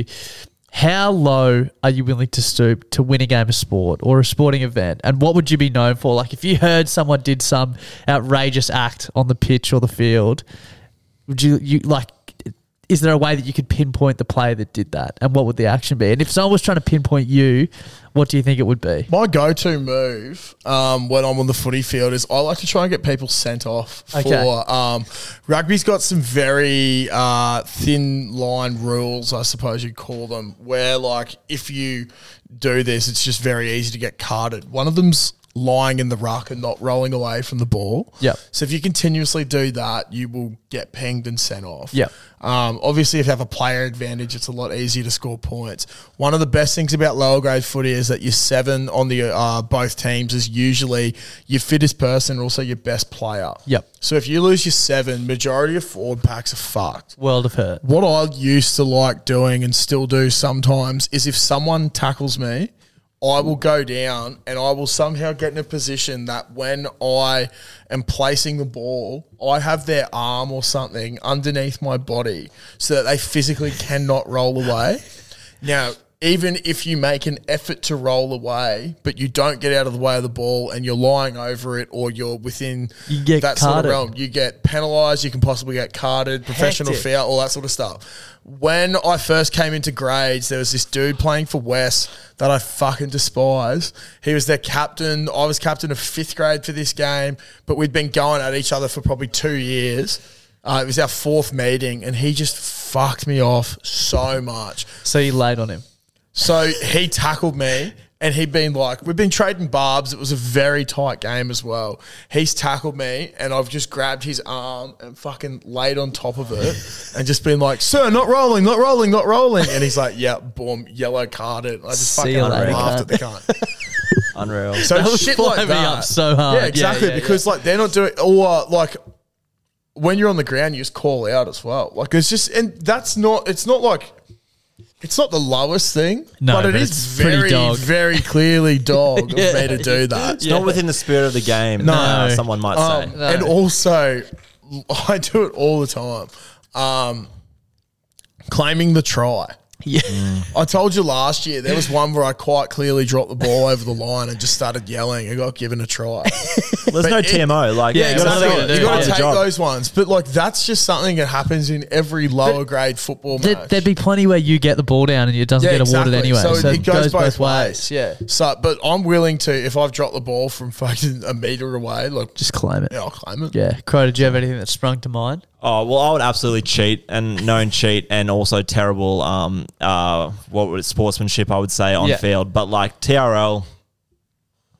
how low are you willing to stoop to win a game of sport or a sporting event? And what would you be known for? Like, if you heard someone did some outrageous act on the pitch or the field, would you you like? Is there a way that you could pinpoint the player that did that, and what would the action be? And if someone was trying to pinpoint you, what do you think it would be? My go-to move um, when I'm on the footy field is I like to try and get people sent off. Okay. For um, rugby's got some very uh, thin line rules, I suppose you'd call them, where like if you do this, it's just very easy to get carded. One of them's lying in the ruck and not rolling away from the ball. Yep. So if you continuously do that, you will get pinged and sent off. Yep. Um, obviously, if you have a player advantage, it's a lot easier to score points. One of the best things about lower grade footy is that your seven on the uh, both teams is usually your fittest person, also your best player. Yep. So if you lose your seven, majority of forward packs are fucked. World of hurt. What I used to like doing and still do sometimes is if someone tackles me, I will go down and I will somehow get in a position that when I am placing the ball, I have their arm or something underneath my body so that they physically cannot roll away. Now, even if you make an effort to roll away, but you don't get out of the way of the ball and you're lying over it or you're within You get that sort of carded. realm, you get penalised, you can possibly get carded, professional Hectic. foul, all that sort of stuff. When I first came into grades, there was this dude playing for West that I fucking despise. He was their captain. I was captain of fifth grade for this game, but we'd been going at each other for probably two years. Uh, it was our fourth meeting, and he just fucked me off so much. So you laid on him. So he tackled me, and he'd been like, we've been trading barbs. It was a very tight game as well. He's tackled me, and I've just grabbed his arm and fucking laid on top of it and just been like, sir, not rolling, not rolling, not rolling. And he's like, yeah, boom, yellow carded. I just See fucking you later, laughed cunt. at the cunt. Unreal. So That was shit like flying me that. up so hard. Yeah, exactly. Yeah, yeah, because like they're not doing, or like when you're on the ground, you just call out as well. Like it's just, and that's not, it's not like, it's not the lowest thing, No, but it but is it's pretty very, dog. very clearly dog Yeah. of me to do that. It's not within the spirit of the game. No. uh, someone might Um, say. No. And also, I do it all the time. Um, claiming the try. Yeah. I told you last year there was one where I quite clearly dropped the ball over the line and just started yelling and got given a try. There's no T M O. Like, Yeah, you gotta exactly. say You it. do. You got Yeah. to take job. those ones, but like that's just something that happens in every lower grade football There, match. there'd be plenty where you get the ball down and it doesn't Yeah, get awarded exactly. anyway. So So, it goes both ways. Yeah. So, but I'm willing to if I've dropped the ball from fucking a meter away, like Just claim it. yeah, I'll claim it. Yeah. Crow, did you have anything that sprung to mind? Oh, well, I would absolutely cheat and known cheat and also terrible um uh what would sportsmanship I would say on Yeah. field. But like T R L,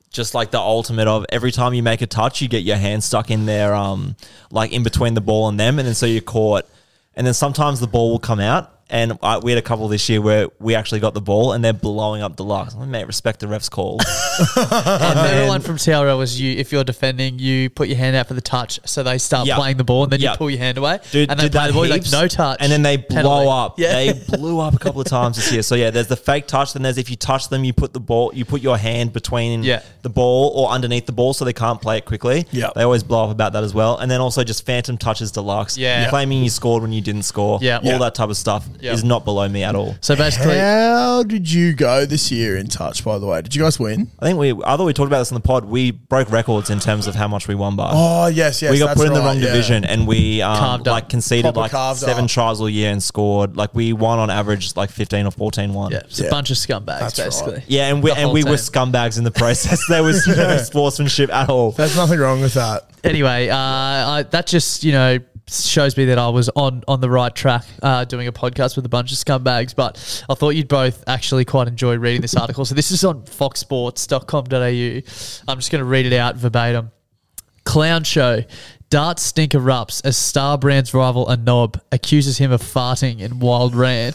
just like the ultimate of every time you make a touch, you get your hand stuck in there, um, like in between the ball and them, and then so you're caught. And then sometimes the ball will come out. And I, we had a couple this year where we actually got the ball and they're blowing up Deluxe. I mate, respect the ref's call. And the other one from T R L was you. If you're defending, you put your hand out for the touch, so they start Yep. playing the ball, and then Yep. you pull your hand away, Dude, and they did play that the ball. You're like heaps, no touch, and then they blow penalty. up. Yeah. They blew up a couple of times this year. So yeah, there's the fake touch. Then there's if you touch them, you put the ball, you put your hand between Yeah. the ball or underneath the ball, so they can't play it quickly. Yep. They always blow up about that as well. And then also just phantom touches Deluxe. Yeah. Yep. Claiming you scored when you didn't score. Yeah. all Yep. that type of stuff Yep. is not below me at all. So basically, How did you go this year in touch, by the way? Did you guys win? I think we, I thought we talked about this on the pod. We broke records in terms of how much we won by. Oh, yes, yes. we got that's put in the right, wrong yeah. division and we um, Carved up. like conceded Proper like carved seven up. tries all year and scored like we won on average like fifteen or fourteen one. yeah, it's a Yeah. bunch of scumbags, That's right. basically. Yeah, and we The and whole we were team. scumbags in the process. There was no sportsmanship at all. There's nothing wrong with that. Anyway, uh, I, that just you know shows me that I was on on the right track uh, doing a podcast with a bunch of scumbags. But I thought you'd both actually quite enjoy reading this article. So this is on fox sports dot com dot a u. I'm just going to read it out verbatim. Clown show. Darts stink erupts as Star Brand's rival Anob accuses him of farting in wild rant.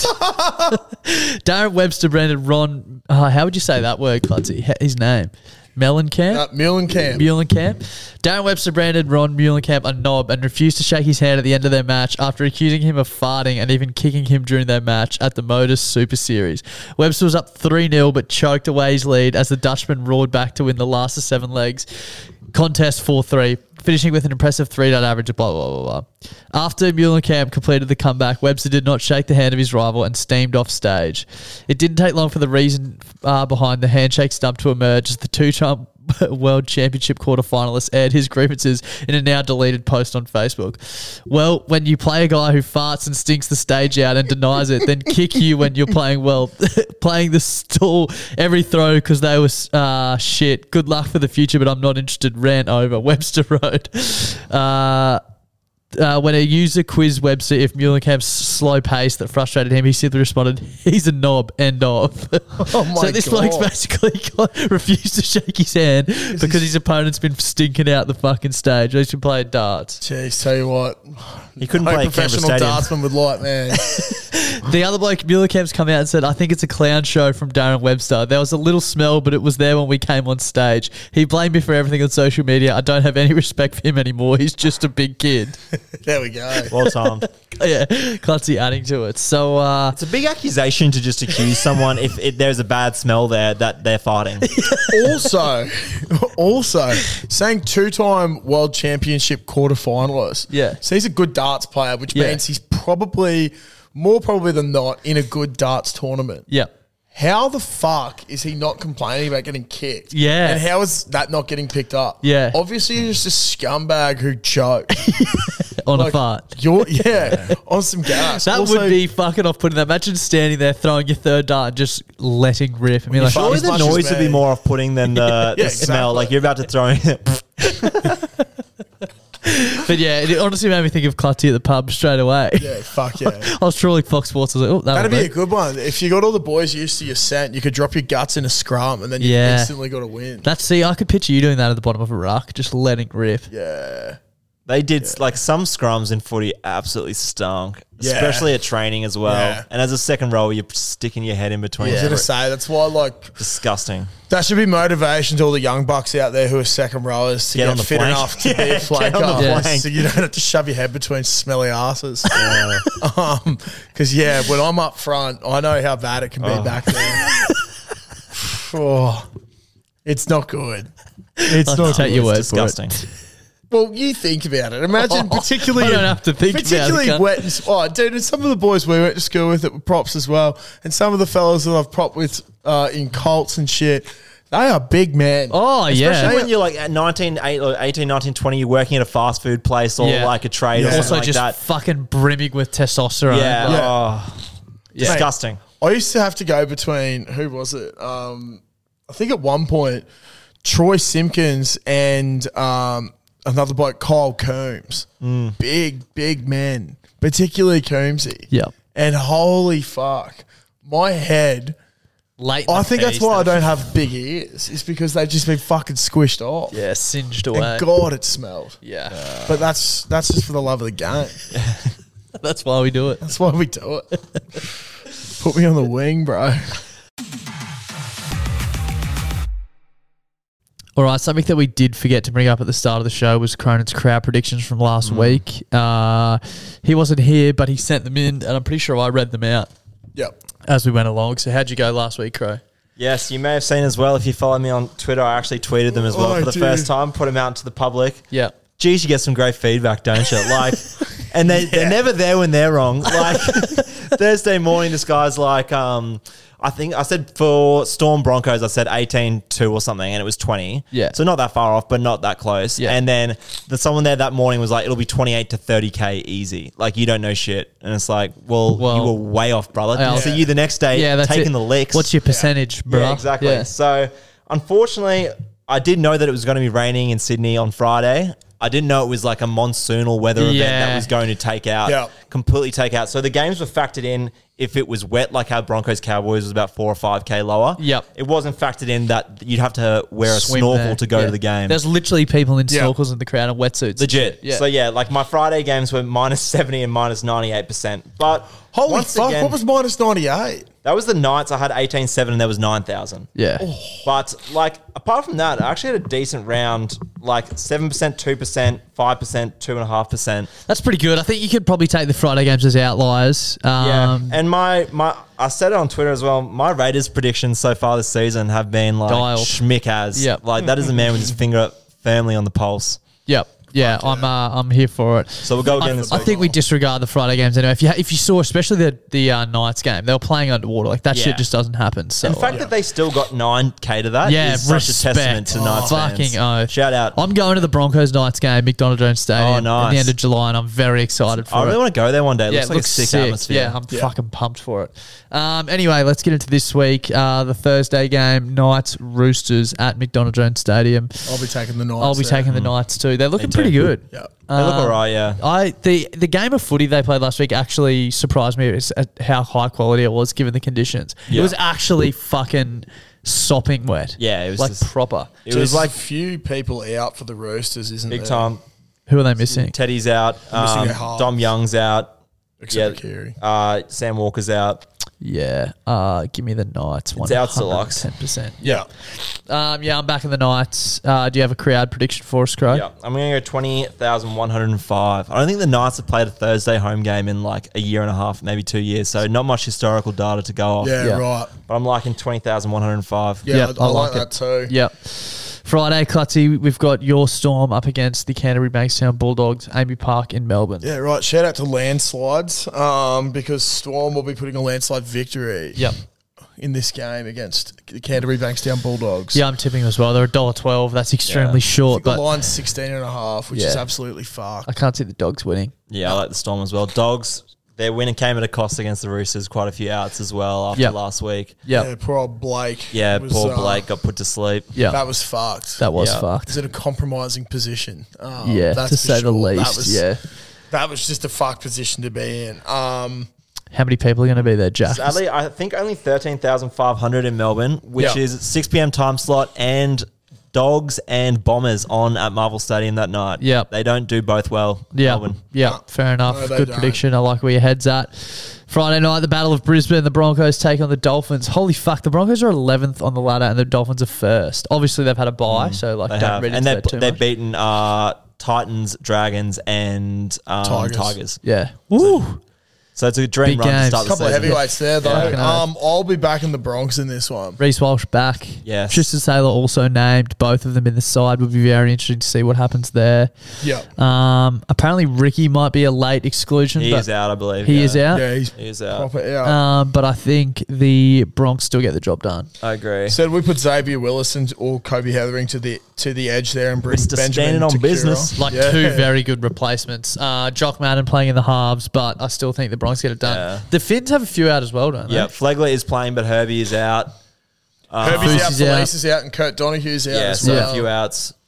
Darren Webster branded Ron. Uh, how would you say that word, Clutzy? His name. Mellencamp? Uh, Muhlenkamp. Muhlenkamp. Darren Webster branded Ron Muhlenkamp a knob and refused to shake his hand at the end of their match after accusing him of farting and even kicking him during their match at the Modus Super Series. Webster was up three nil but choked away his lead as the Dutchman roared back to win the last of seven legs. Contest four three, finishing with an impressive three-dot average of blah, blah, blah, blah. After Muhlenkamp completed the comeback, Webster did not shake the hand of his rival and steamed off stage. It didn't take long for the reason uh, behind the handshake stump to emerge as the two-time World Championship quarterfinalist aired his grievances in a now deleted post on Facebook. Well, when you play a guy who farts and stinks the stage out and denies it, then kick you when you're playing well, playing the stall every throw because they were uh, shit. Good luck for the future, but I'm not interested. Rant over. Webster wrote. Uh, Uh, when a user quizzed Webster if Muhlenkamp's slow pace that frustrated him, he simply responded, "He's a knob, end of." Oh my so this God. bloke's basically got, refused to shake his hand because his opponent's been stinking out the fucking stage. He's been playing darts. Jeez, tell you what. He couldn't No play at Canberra professional Stadium. dartsman would like, man. The other bloke, Muhlenkamp's come out and said, "I think it's a clown show from Darren Webster. There was a little smell, but it was there when we came on stage. He blamed me for everything on social media. I don't have any respect for him anymore. He's just a big kid." There we go. Well timed. Yeah, Clutzy adding to it. So, uh, It's a big accusation to just accuse someone if it, there's a bad smell there that they're farting. also, also saying two-time World Championship quarterfinalist. Yeah. So he's a good darts player, which Yeah. means he's probably, more probably than not, in a good darts tournament. yeah. How the fuck is he not complaining about getting kicked? Yeah. And how is that not getting picked up? Yeah. Obviously, you're just a scumbag who choked. On a Like, fart. You're, yeah, on some gas. That Also- would be fucking off putting that. Imagine standing there throwing your third dart and just letting rip. I mean, you like, fart Surely as the much as noise would be me. more off-putting than the, Yeah, the smell. exactly. Like you're about to throw but yeah, it honestly made me think of Clutzy at the pub straight away. Yeah, fuck yeah. I was trolling Fox Sports. I was like, oh, that That'd would be a good one. If you got all the boys used to your scent, you could drop your guts in a scrum and then you Yeah. instantly got a win. That's see, I could picture you doing that at the bottom of a ruck, just letting rip. Yeah. They did like some scrums in footy absolutely stunk, Yeah. especially at training as well. Yeah. And as a second rower, you're sticking your head in between. I was Yeah. going to say, that's why, like, Disgusting. that should be motivation to all the young bucks out there who are second rowers to Get get, on the fit plank. enough to be Yeah, a get flanker. on the plank. So you don't have to shove your head between smelly asses. um, Because, yeah, when I'm up front, I know how bad it can be Oh. back there. oh, it's not good. It's I'll not take good. your word It's for it. disgusting. Well, you think about it. Imagine, particularly, I don't have to think about it, particularly cunt. wet. And, oh, dude, and some of the boys we went to school with that were props as well, and some of the fellas that I've propped with uh, in Colts and shit, they are big men. Oh, yeah. Especially when you're like at nineteen, eighteen, nineteen, twenty, you're working at a fast food place or Yeah. like a trade Yeah. or something Also, like just that. fucking brimming with testosterone. Yeah. Like, Oh, disgusting. I used to have to go between, who was it? Um, I think at one point, Troy Simpkins and um, another bloke, Kyle Coombs. Mm. Big, big men, particularly Coombsy. Yeah. And holy fuck, my head late. in I the think that's piece, why I they've don't have big ears. It's because they've just been fucking squished off. Yeah, singed away. And God, it smelled. Yeah. But that's that's just for the love of the game. That's why we do it. That's why we do it. Put me on the wing, bro. All right, something that we did forget to bring up at the start of the show was Cronin's crowd predictions from last Mm. week. Uh, he wasn't here, but he sent them in, and I'm pretty sure I read them out Yep. as we went along. So how'd you go last week, Crow? Yes, you may have seen as well. If you follow me on Twitter, I actually tweeted them as well Oh, for the I first did. time, put them out to the public. Yeah. Geez, you get some great feedback, don't you? Like, and they, they're never there when they're wrong. Like, Thursday morning, this guy's like, um, I think I said for Storm Broncos, I said eighteen two or something, and it was twenty. Yeah. So not that far off, but not that close. Yeah. And then the someone there that morning was like, it'll be twenty-eight to thirty K easy. Like, you don't know shit. And it's like, well, Well, you were way off, brother. yeah. Didn't see you the next day Yeah, that's taking it. the licks. What's your percentage, bro? Yeah, exactly. So, unfortunately, I did know that it was going to be raining in Sydney on Friday. I didn't know it was like a monsoonal weather event Yeah. that was going to take out, Yeah. completely take out. So the games were factored in if it was wet, like how Broncos Cowboys was about four or five K lower. Yep. It wasn't factored in that you'd have to wear a Swim snorkel there. to go Yeah. to the game. There's literally people in Yeah. snorkels in the crowd and wetsuits. Legit. Yeah. So yeah, like my Friday games were minus seventy and minus ninety-eight percent. But Holy once fuck, again, what was minus ninety-eight? that was the Knights. I had eighteen seven and there was nine thousand. Yeah. But, like, apart from that, I actually had a decent round, like seven percent, two percent, five percent, two point five percent. That's pretty good. I think you could probably take the Friday games as outliers. Um, Yeah. And my, my, I said it on Twitter as well, my Raiders predictions so far this season have been, like, Dialed. schmick as. Yep. Like, that is a man with his finger firmly on the pulse. Yep. Yeah, I'm uh, I'm here for it. So we'll go again I, this I week. think we disregard the Friday games anyway. If you if you saw, especially the the uh, Knights game, they were playing underwater. Like that Yeah. shit just doesn't happen. So And the fact uh, that they still got nine K to that yeah, is such respect. a testament to Knights fucking fans. oath. Shout out. I'm going to the Broncos Knights game, McDonald Jones Stadium, Oh, at nice. the end of July, and I'm very excited for I it. really want to go there one day. It yeah, looks it like looks a sick, sick. atmosphere. Yeah, I'm fucking pumped for it. Um, anyway, let's get into this week. Uh, the Thursday game, Knights Roosters at McDonald Jones Stadium. I'll be taking the Knights. I'll be there. taking the Knights too. They're looking too. pretty good. Yeah. They look Um, all right, yeah. I the the game of footy they played last week actually surprised me as- at how high quality it was given the conditions. It Yeah. was actually fucking sopping wet. Yeah, it was like just- proper. It There's was like a few people out for the Roosters, isn't big there? time. Who are they missing? Teddy's out. Missing Um, their halves. Dom Young's out. Except for Keary. Uh, Sam Walker's out. Yeah, uh, give me the Knights. It's out, Deluxe. ten percent. Yeah. Um, yeah, I'm back in the Knights. Uh, do you have a crowd prediction for us, Crow? Yeah, I'm going to go twenty thousand one hundred five. I don't think the Knights have played a Thursday home game in like a year and a half, maybe two years. So not much historical data to go off. Yeah, Yeah. right. But I'm liking twenty thousand one hundred five. Yeah, Yep, I, I I like, like that too. Yep. Friday, Clutzy, we've got your Storm up against the Canterbury Bankstown Bulldogs, Amy Park in Melbourne. Yeah, right. Shout out to landslides um, because Storm will be putting a landslide victory Yep. in this game against the Canterbury Bankstown Bulldogs. Yeah, I'm tipping them as well. They're one dollar twelve. That's extremely Yeah. short, I think but the line's sixteen and a half, which is Yeah. absolutely fucked. I can't see the Dogs winning. Yeah, I like the Storm as well. Dogs, their winning came at a cost against the Roosters, quite a few outs as well after Yep. last week. Yep. Yeah, poor old Blake. Yeah, was, poor uh, Blake got put to sleep. Yeah. That was fucked. That was Yeah. fucked. Is it a compromising position? Um, Yeah, that's to for say the sure. least. That was, yeah. that was just a fucked position to be in. Um, How many people are going to be there, Jack? Sadly, I think only thirteen thousand five hundred in Melbourne, which Yeah. is six p.m. time slot, and Dogs and Bombers on at Marvel Stadium that night. Yep. They don't do both well, Yeah, Melbourne. yeah, fair enough. No, they Good don't. prediction. I like where your head's at. Friday night, the Battle of Brisbane. The Broncos take on the Dolphins. Holy fuck, the Broncos are eleventh on the ladder and the Dolphins are first. Obviously, they've had a bye, so like They don't have. read And into they've, that too they've much. beaten uh, Titans, Dragons, and um, Tigers. Tigers. Yeah. Woo. So it's a dream Big run games. to start a the couple of season. heavyweights there, though. Fucking oath. Um, I'll be back in the Bronx in this one. Reece Walsh back. Yes. Tristan Saylor also named. Both of them in the side. Would be very interesting to see what happens there. Yeah. Um, apparently, Ricky might be a late exclusion. He but is out, I believe. He yeah. is out. Yeah, he's He is out. proper out. Um, but I think the Bronx still get the job done. I agree. Said we put Xavier Willis and or Kobe Heathering to the to the edge there and bring Mister Benjamin standing on Takura. business. Like Yeah. two very good replacements. Uh, Jock Madden playing in the halves, but I still think the Bronx get it done. Yeah. The Finns have a few out as well, don't they? Yeah, Flegler is playing, but Herbie is out. Uh, Herbie's out, Foosey's out. Felice is out, and Kurt Donohue's out yeah, as so well. a few outs.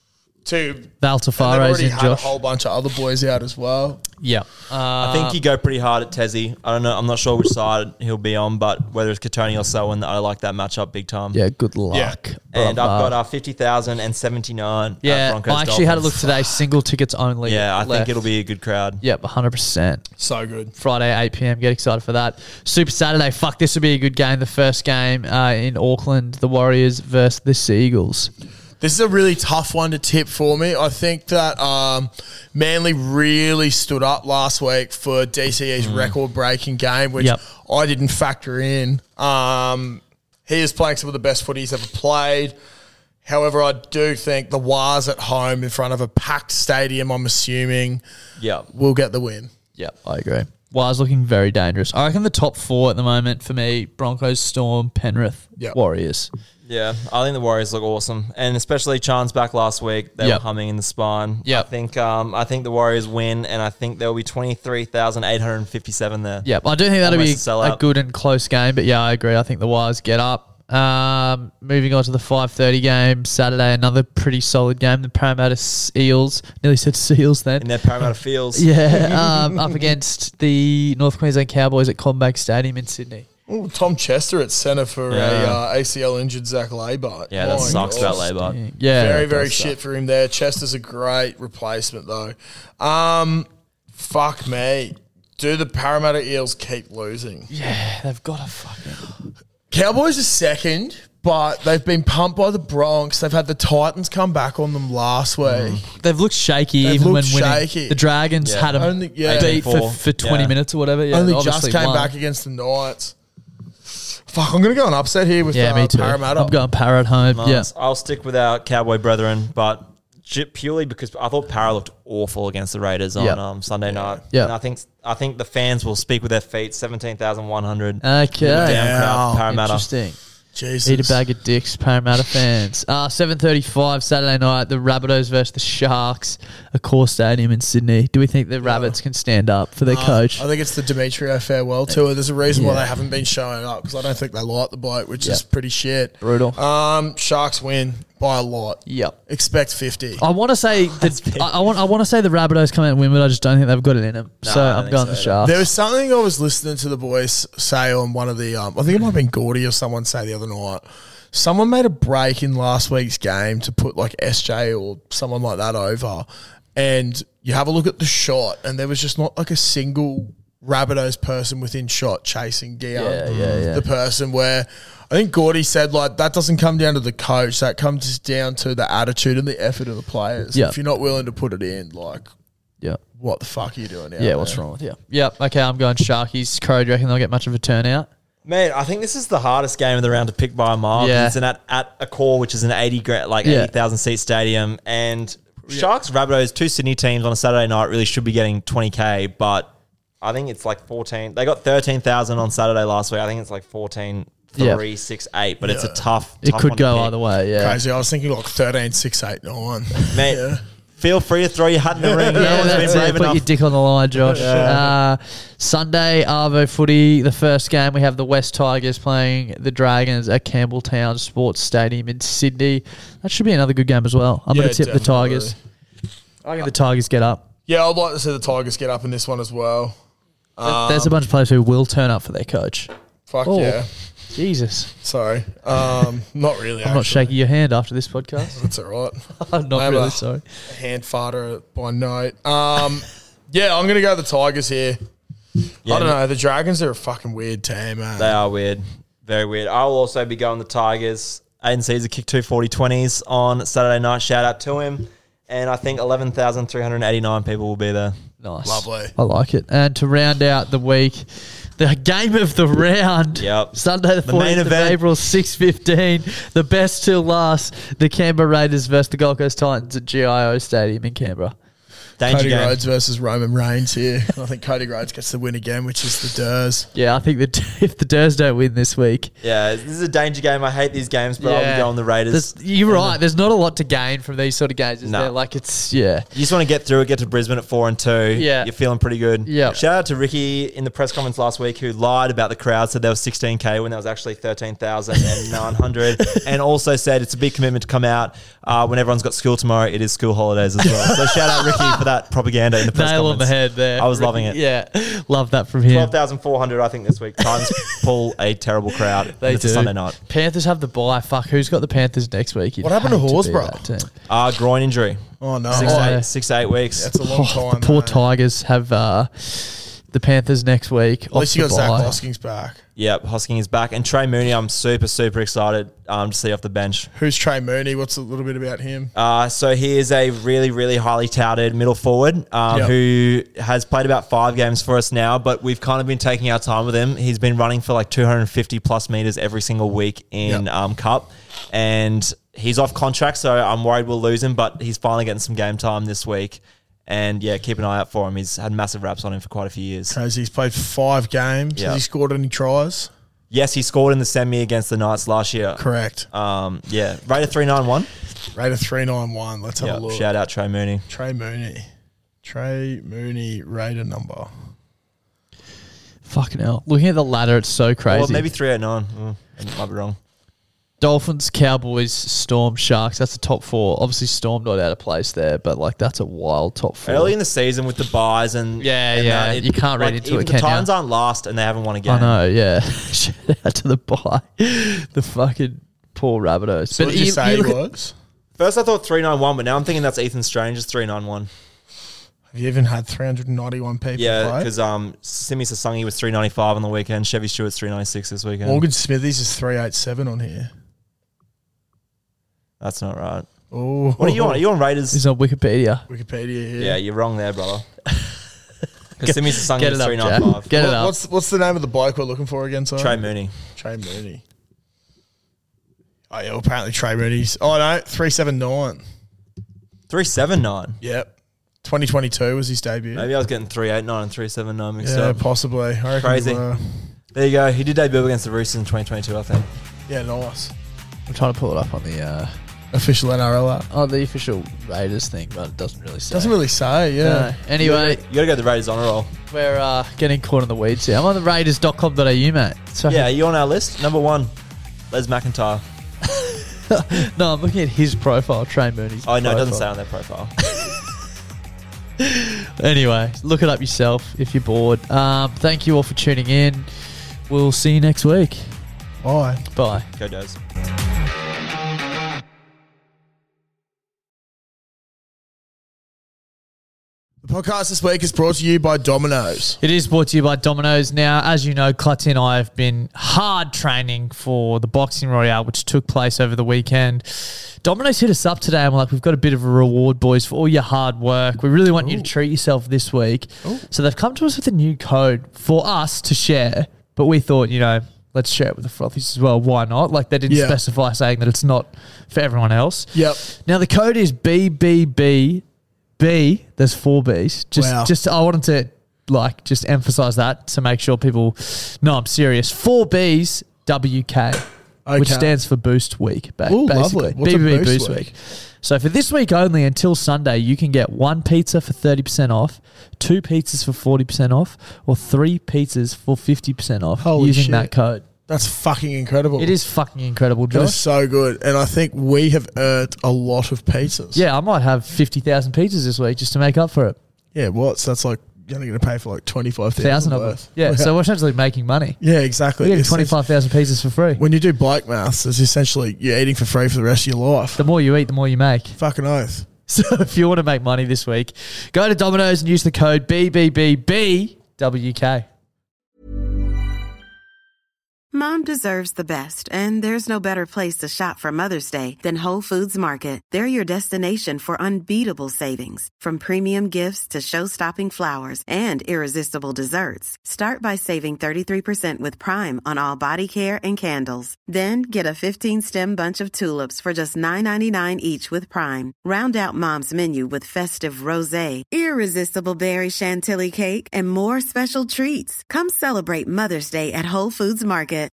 Two. Val And they've Tafare's already in, had a Josh. whole bunch of other boys out as well. Yeah. Uh, I think you go pretty hard at Tessie. I don't know. I'm not sure which side he'll be on, but whether it's Katoni or Selwyn, I like that matchup big time. Yeah, good luck. Yeah. And I've brother. got uh, fifty thousand and seventy-nine. Yeah, Broncos I actually had a look Dolphins. today. Single tickets only. Yeah, I left. think it'll be a good crowd. Yep, one hundred percent. So good. Friday, eight p.m. Get excited for that. Super Saturday. Fuck, this will be a good game. The first game uh, in Auckland, the Warriors versus the Seagulls. This is a really tough one to tip for me. I think that um, Manly really stood up last week for D C E's Mm. record-breaking game, which Yep. I didn't factor in. Um, he is playing some of the best footy he's ever played. However, I do think the Wars at home in front of a packed stadium, I'm assuming, Yeah. will get the win. Yep, I agree. Wires looking very dangerous. I reckon the top four at the moment for me, Broncos, Storm, Penrith, Yep. Warriors. Yeah, I think the Warriors look awesome, and especially Chan's back last week. They Yep. were humming in the spine. Yep. I think um, I think the Warriors win, and I think there will be twenty-three thousand eight hundred fifty-seven there. Yep, I do think that'll be Almost a sellout. a good and close game, but yeah, I agree. I think the Wires get up. Um, moving on to the five thirty game, Saturday, another pretty solid game. The Parramatta Eels, nearly said Seals then. In their Parramatta Fields. Yeah, um, up against the North Queensland Cowboys at CommBank Stadium in Sydney. Ooh, Tom Chester at centre for a Yeah. uh, A C L injured Zach Laybart. Yeah, that My sucks God. about Labour. Yeah, Very, it very does shit suck. for him there. Chester's a great replacement, though. Um, fuck me. Do the Parramatta Eels keep losing? Yeah, they've got to fucking. Cowboys are second, but they've been pumped by the Bronx. They've had the Titans come back on them last week. They've looked shaky They've even looked when winning. shaky. The Dragons Yeah. had them Only- yeah. beat for, eighteen four. for twenty Yeah. minutes or whatever. Yeah, Only they just obviously came won. back against the Knights. Fuck, I'm going to go an upset here with Yeah, uh, me too. Parramatta. I'm going Para at home. Nice. Yeah. I'll stick with our Cowboy brethren, but ju- purely because I thought Para looked awful against the Raiders on Yep. um, Sunday night. Yep. And I think I think the fans will speak with their feet. Seventeen thousand one hundred. Okay. Down crowd, Parramatta. Interesting. Jesus. Eat a bag of dicks, Parramatta fans. Uh, seven thirty-five Saturday night, the Rabbitohs versus the Sharks, a core stadium in Sydney. Do we think the Rabbits can stand up for their Uh, coach? I think it's the Demetrio farewell tour. There's a reason why Yeah. they haven't been showing up because I don't think they like the bloke, which Yeah. is pretty shit. Brutal. Um, Sharks win by a lot. Yep. Expect fifty. I want to say the, I, I want I want to say the Rabbitohs come out and win, but I just don't think they've got it in them. No, so I don't I'm think going so the either. Sharks. There was something I was listening to the boys say on one of the, um, I think it might have been Gordy or someone say the other night. Someone made a break in last week's game to put like S J or someone like that over, and you have a look at the shot, and there was just not like a single Rabbitohs person within shot chasing down Yeah, yeah, yeah. the person. Where I think Gordy said like that doesn't come down to the coach, that comes down to the attitude and the effort of the players. Yeah. If you're not willing to put it in, like yeah. what the fuck are you doing? out Yeah, what's there? wrong with you? Yep. Okay, I'm going Sharkies. Crow, do you reckon they'll get much of a turnout? Man, I think this is the hardest game of the round to pick by a mile. Yeah. It's an at, at a core, which is an eighty gra- like Yeah. eighty thousand seat stadium, and Sharks, Rabbitohs, two Sydney teams on a Saturday night really should be getting twenty k, but I think it's like fourteen. They got thirteen thousand on Saturday last week. I think it's like fourteen. Yeah. Three, six, eight, but it's a tough. It tough could one to go pick. either way, yeah. Crazy. I was thinking like thirteen, six, eight, nine. Mate, Yeah. feel free to throw your hat in the ring. No Yeah, one's been that's it. brave Put enough. your dick on the line, Josh. Uh, Sunday, Arvo footy. The first game, we have the West Tigers playing the Dragons at Campbelltown Sports Stadium in Sydney. That should be another good game as well. I'm Yeah, going to tip the definitely. Tigers. I think the Tigers get up. Yeah, I'd like to see the Tigers get up in this one as well. Um, There's a bunch of players who will turn up for their coach. Fuck Oh. yeah. Jesus. Sorry. Um, not really, I'm not actually. shaking your hand after this podcast. That's all right. I'm not I'm really a sorry. Hand farter by night. Um, yeah, I'm going to go the Tigers here. Yeah, I don't know. The Dragons are a fucking weird team, man. They are weird. Very weird. I'll also be going the Tigers. Aiden Caesar kicked two forty twenties on Saturday night. Shout out to him. And I think eleven thousand three hundred eighty-nine people will be there. Nice. Lovely. I like it. And to round out the week, the game of the round. Yep. Sunday the The main fourteenth of event. April, six fifteen. The best till last. The Canberra Raiders versus the Gold Coast Titans at G I O Stadium in Canberra. Danger Cody game. Rhodes versus Roman Reigns here. I think Cody Rhodes gets the win again, which is the Durs. Yeah, I think that if the Durs don't win this week, Yeah, this is a danger game. I hate these games, but I'll be going the Raiders. There's- You're right. There's not a lot to gain from these sort of games, is No. there? Like it's yeah. You just want to get through it, get to Brisbane at four and two. Yeah. You're feeling pretty good. Yeah. Shout out to Ricky in the press conference last week who lied about the crowd, said there was sixteen K when there was actually thirteen thousand nine hundred, and also said it's a big commitment to come out uh, when everyone's got school tomorrow. It is school holidays as well. So shout out Ricky for that propaganda in the press Nail conference. on the head there. I was loving it. Yeah, love that from him. twelve thousand four hundred, I think, this week. Titans pull a terrible crowd. They and it's do. a Sunday night. Panthers have the bye. Fuck, who's got the Panthers next week? You'd What happened to hate be Horsburgh? that team. Uh, groin injury. Oh, no. Six, Oh, to eight, six to eight weeks. That's a long Oh, time. the poor mate. Tigers have uh, the Panthers next week. At least you off got the Zach bye. Hoskins back. Yep, Hosking is back. And Trey Mooney, I'm super, super excited um, to see off the bench. Who's Trey Mooney? What's a little bit about him? Uh, so he is a really, really highly touted middle forward um, Yep. who has played about five games for us now, but we've kind of been taking our time with him. He's been running for like two hundred fifty plus meters every single week in Yep. um, Cup, and he's off contract, so I'm worried we'll lose him, but he's finally getting some game time this week. And yeah, keep an eye out for him. He's had massive raps on him for quite a few years. Crazy. He's played five games. Yeah. Has he scored any tries? Yes, he scored in the semi against the Knights last year. Correct. Um, yeah, rated three ninety-one. Rated three ninety-one. Let's have Yeah, a look. shout out Trey Mooney. Trey Mooney. Trey Mooney Raider number. Fucking hell. Looking at the ladder, it's so crazy. Or maybe three eighty-nine. Oh, I might be wrong. Dolphins, Cowboys, Storm, Sharks. That's the top four. Obviously, Storm not out of place there, but like that's a wild top four. Early in the season with the buys and Yeah, and yeah, that, you can't read into even it, The can ya? Titans aren't last and they haven't won a game. I know, yeah. Shout out to the bye. The fucking poor Rabbitohs. So what did you, say he look at- was? First I thought three ninety-one, but now I'm thinking that's Ethan Strange's three ninety-one. Have you even had three hundred ninety-one people Yeah, play? because um, Simi Sasangi was three ninety-five on the weekend. Chevy Stewart's three ninety-six this weekend. Morgan Smithies is three eighty-seven on here. That's not right. Oh, What are you on? Are you on Raiders? He's on Wikipedia. Wikipedia here. Yeah, you're wrong there, brother. Because Simi Sasangi Get was it up, three Jack. ninety-five. Get it What- up. What's what's the name of the bloke we're looking for again? Sorry, Trey Mooney. Trey Mooney. Oh yeah, well, apparently Trey Mooney's. Oh no, three seven nine. three seventy-nine. Yep, twenty twenty two was his debut. Maybe I was getting three eighty-nine and three seventy-nine mixed yeah, up. possibly. I reckon Crazy. we were. There you go. He did debut against the Roosters in twenty twenty-two, I think. Yeah, nice. I'm trying to pull it up on the uh, Official N R L app. oh the official Raiders thing, but it doesn't really say. Doesn't really say. Yeah. No. Anyway, You got to go to the Raiders on a roll. we're uh, getting caught in the weeds here. I'm on the Raiders dot com dot a u, mate. So Yeah, are you on our list? Number one, Les McIntyre. no, I'm looking at his profile, Trey Mooney's. Oh, no, it doesn't profile. say on their profile. Anyway, look it up yourself if you're bored. Um, thank you all for tuning in. We'll see you next week. Bye. Bye. Go Does. The podcast this week is brought to you by Domino's. It is brought to you by Domino's. Now, as you know, Clutty and I have been hard training for the Boxing Royale, which took place over the weekend. Domino's hit us up today and we're like, we've got a bit of a reward, boys, for all your hard work. We really want you to treat yourself this week. So they've come to us with a new code for us to share, but we thought, you know, let's share it with the frothies as well. Why not? Like they didn't Yeah. specify saying that it's not for everyone else. Yep. Now the code is B B B B. There's four B's. Just, Wow. just I wanted to like just emphasize that to make sure people know I'm serious. Four B's W K, which Okay. stands for Boost Week. Ba- Ooh, basically, lovely. What's a B B B Boost Boost Week? Week. So for this week only until Sunday, you can get one pizza for thirty percent off, two pizzas for forty percent off, or three pizzas for fifty percent off Holy using shit. that code. That's fucking incredible. It is fucking incredible, That is Josh. so good. And I think we have earned a lot of pizzas. Yeah, I might have fifty thousand pizzas this week just to make up for it. Yeah, what? So that's like, you're only going to pay for like twenty-five thousand Thousand of them. worth. Yeah, so we're essentially making money. Yeah, exactly. We're getting It's- twenty-five thousand pizzas for free. When you do bike maths, it's essentially you're eating for free for the rest of your life. The more you eat, the more you make. Fucking oath. So if you want to make money this week, go to Domino's and use the code B B B B W K. Mom deserves the best, and there's no better place to shop for Mother's Day than Whole Foods Market. They're your destination for unbeatable savings, from premium gifts to show-stopping flowers and irresistible desserts. Start by saving thirty-three percent with Prime on all body care and candles. Then get a fifteen-stem bunch of tulips for just nine ninety-nine each with Prime. Round out Mom's menu with festive rosé, irresistible berry chantilly cake, and more special treats. Come celebrate Mother's Day at Whole Foods Market.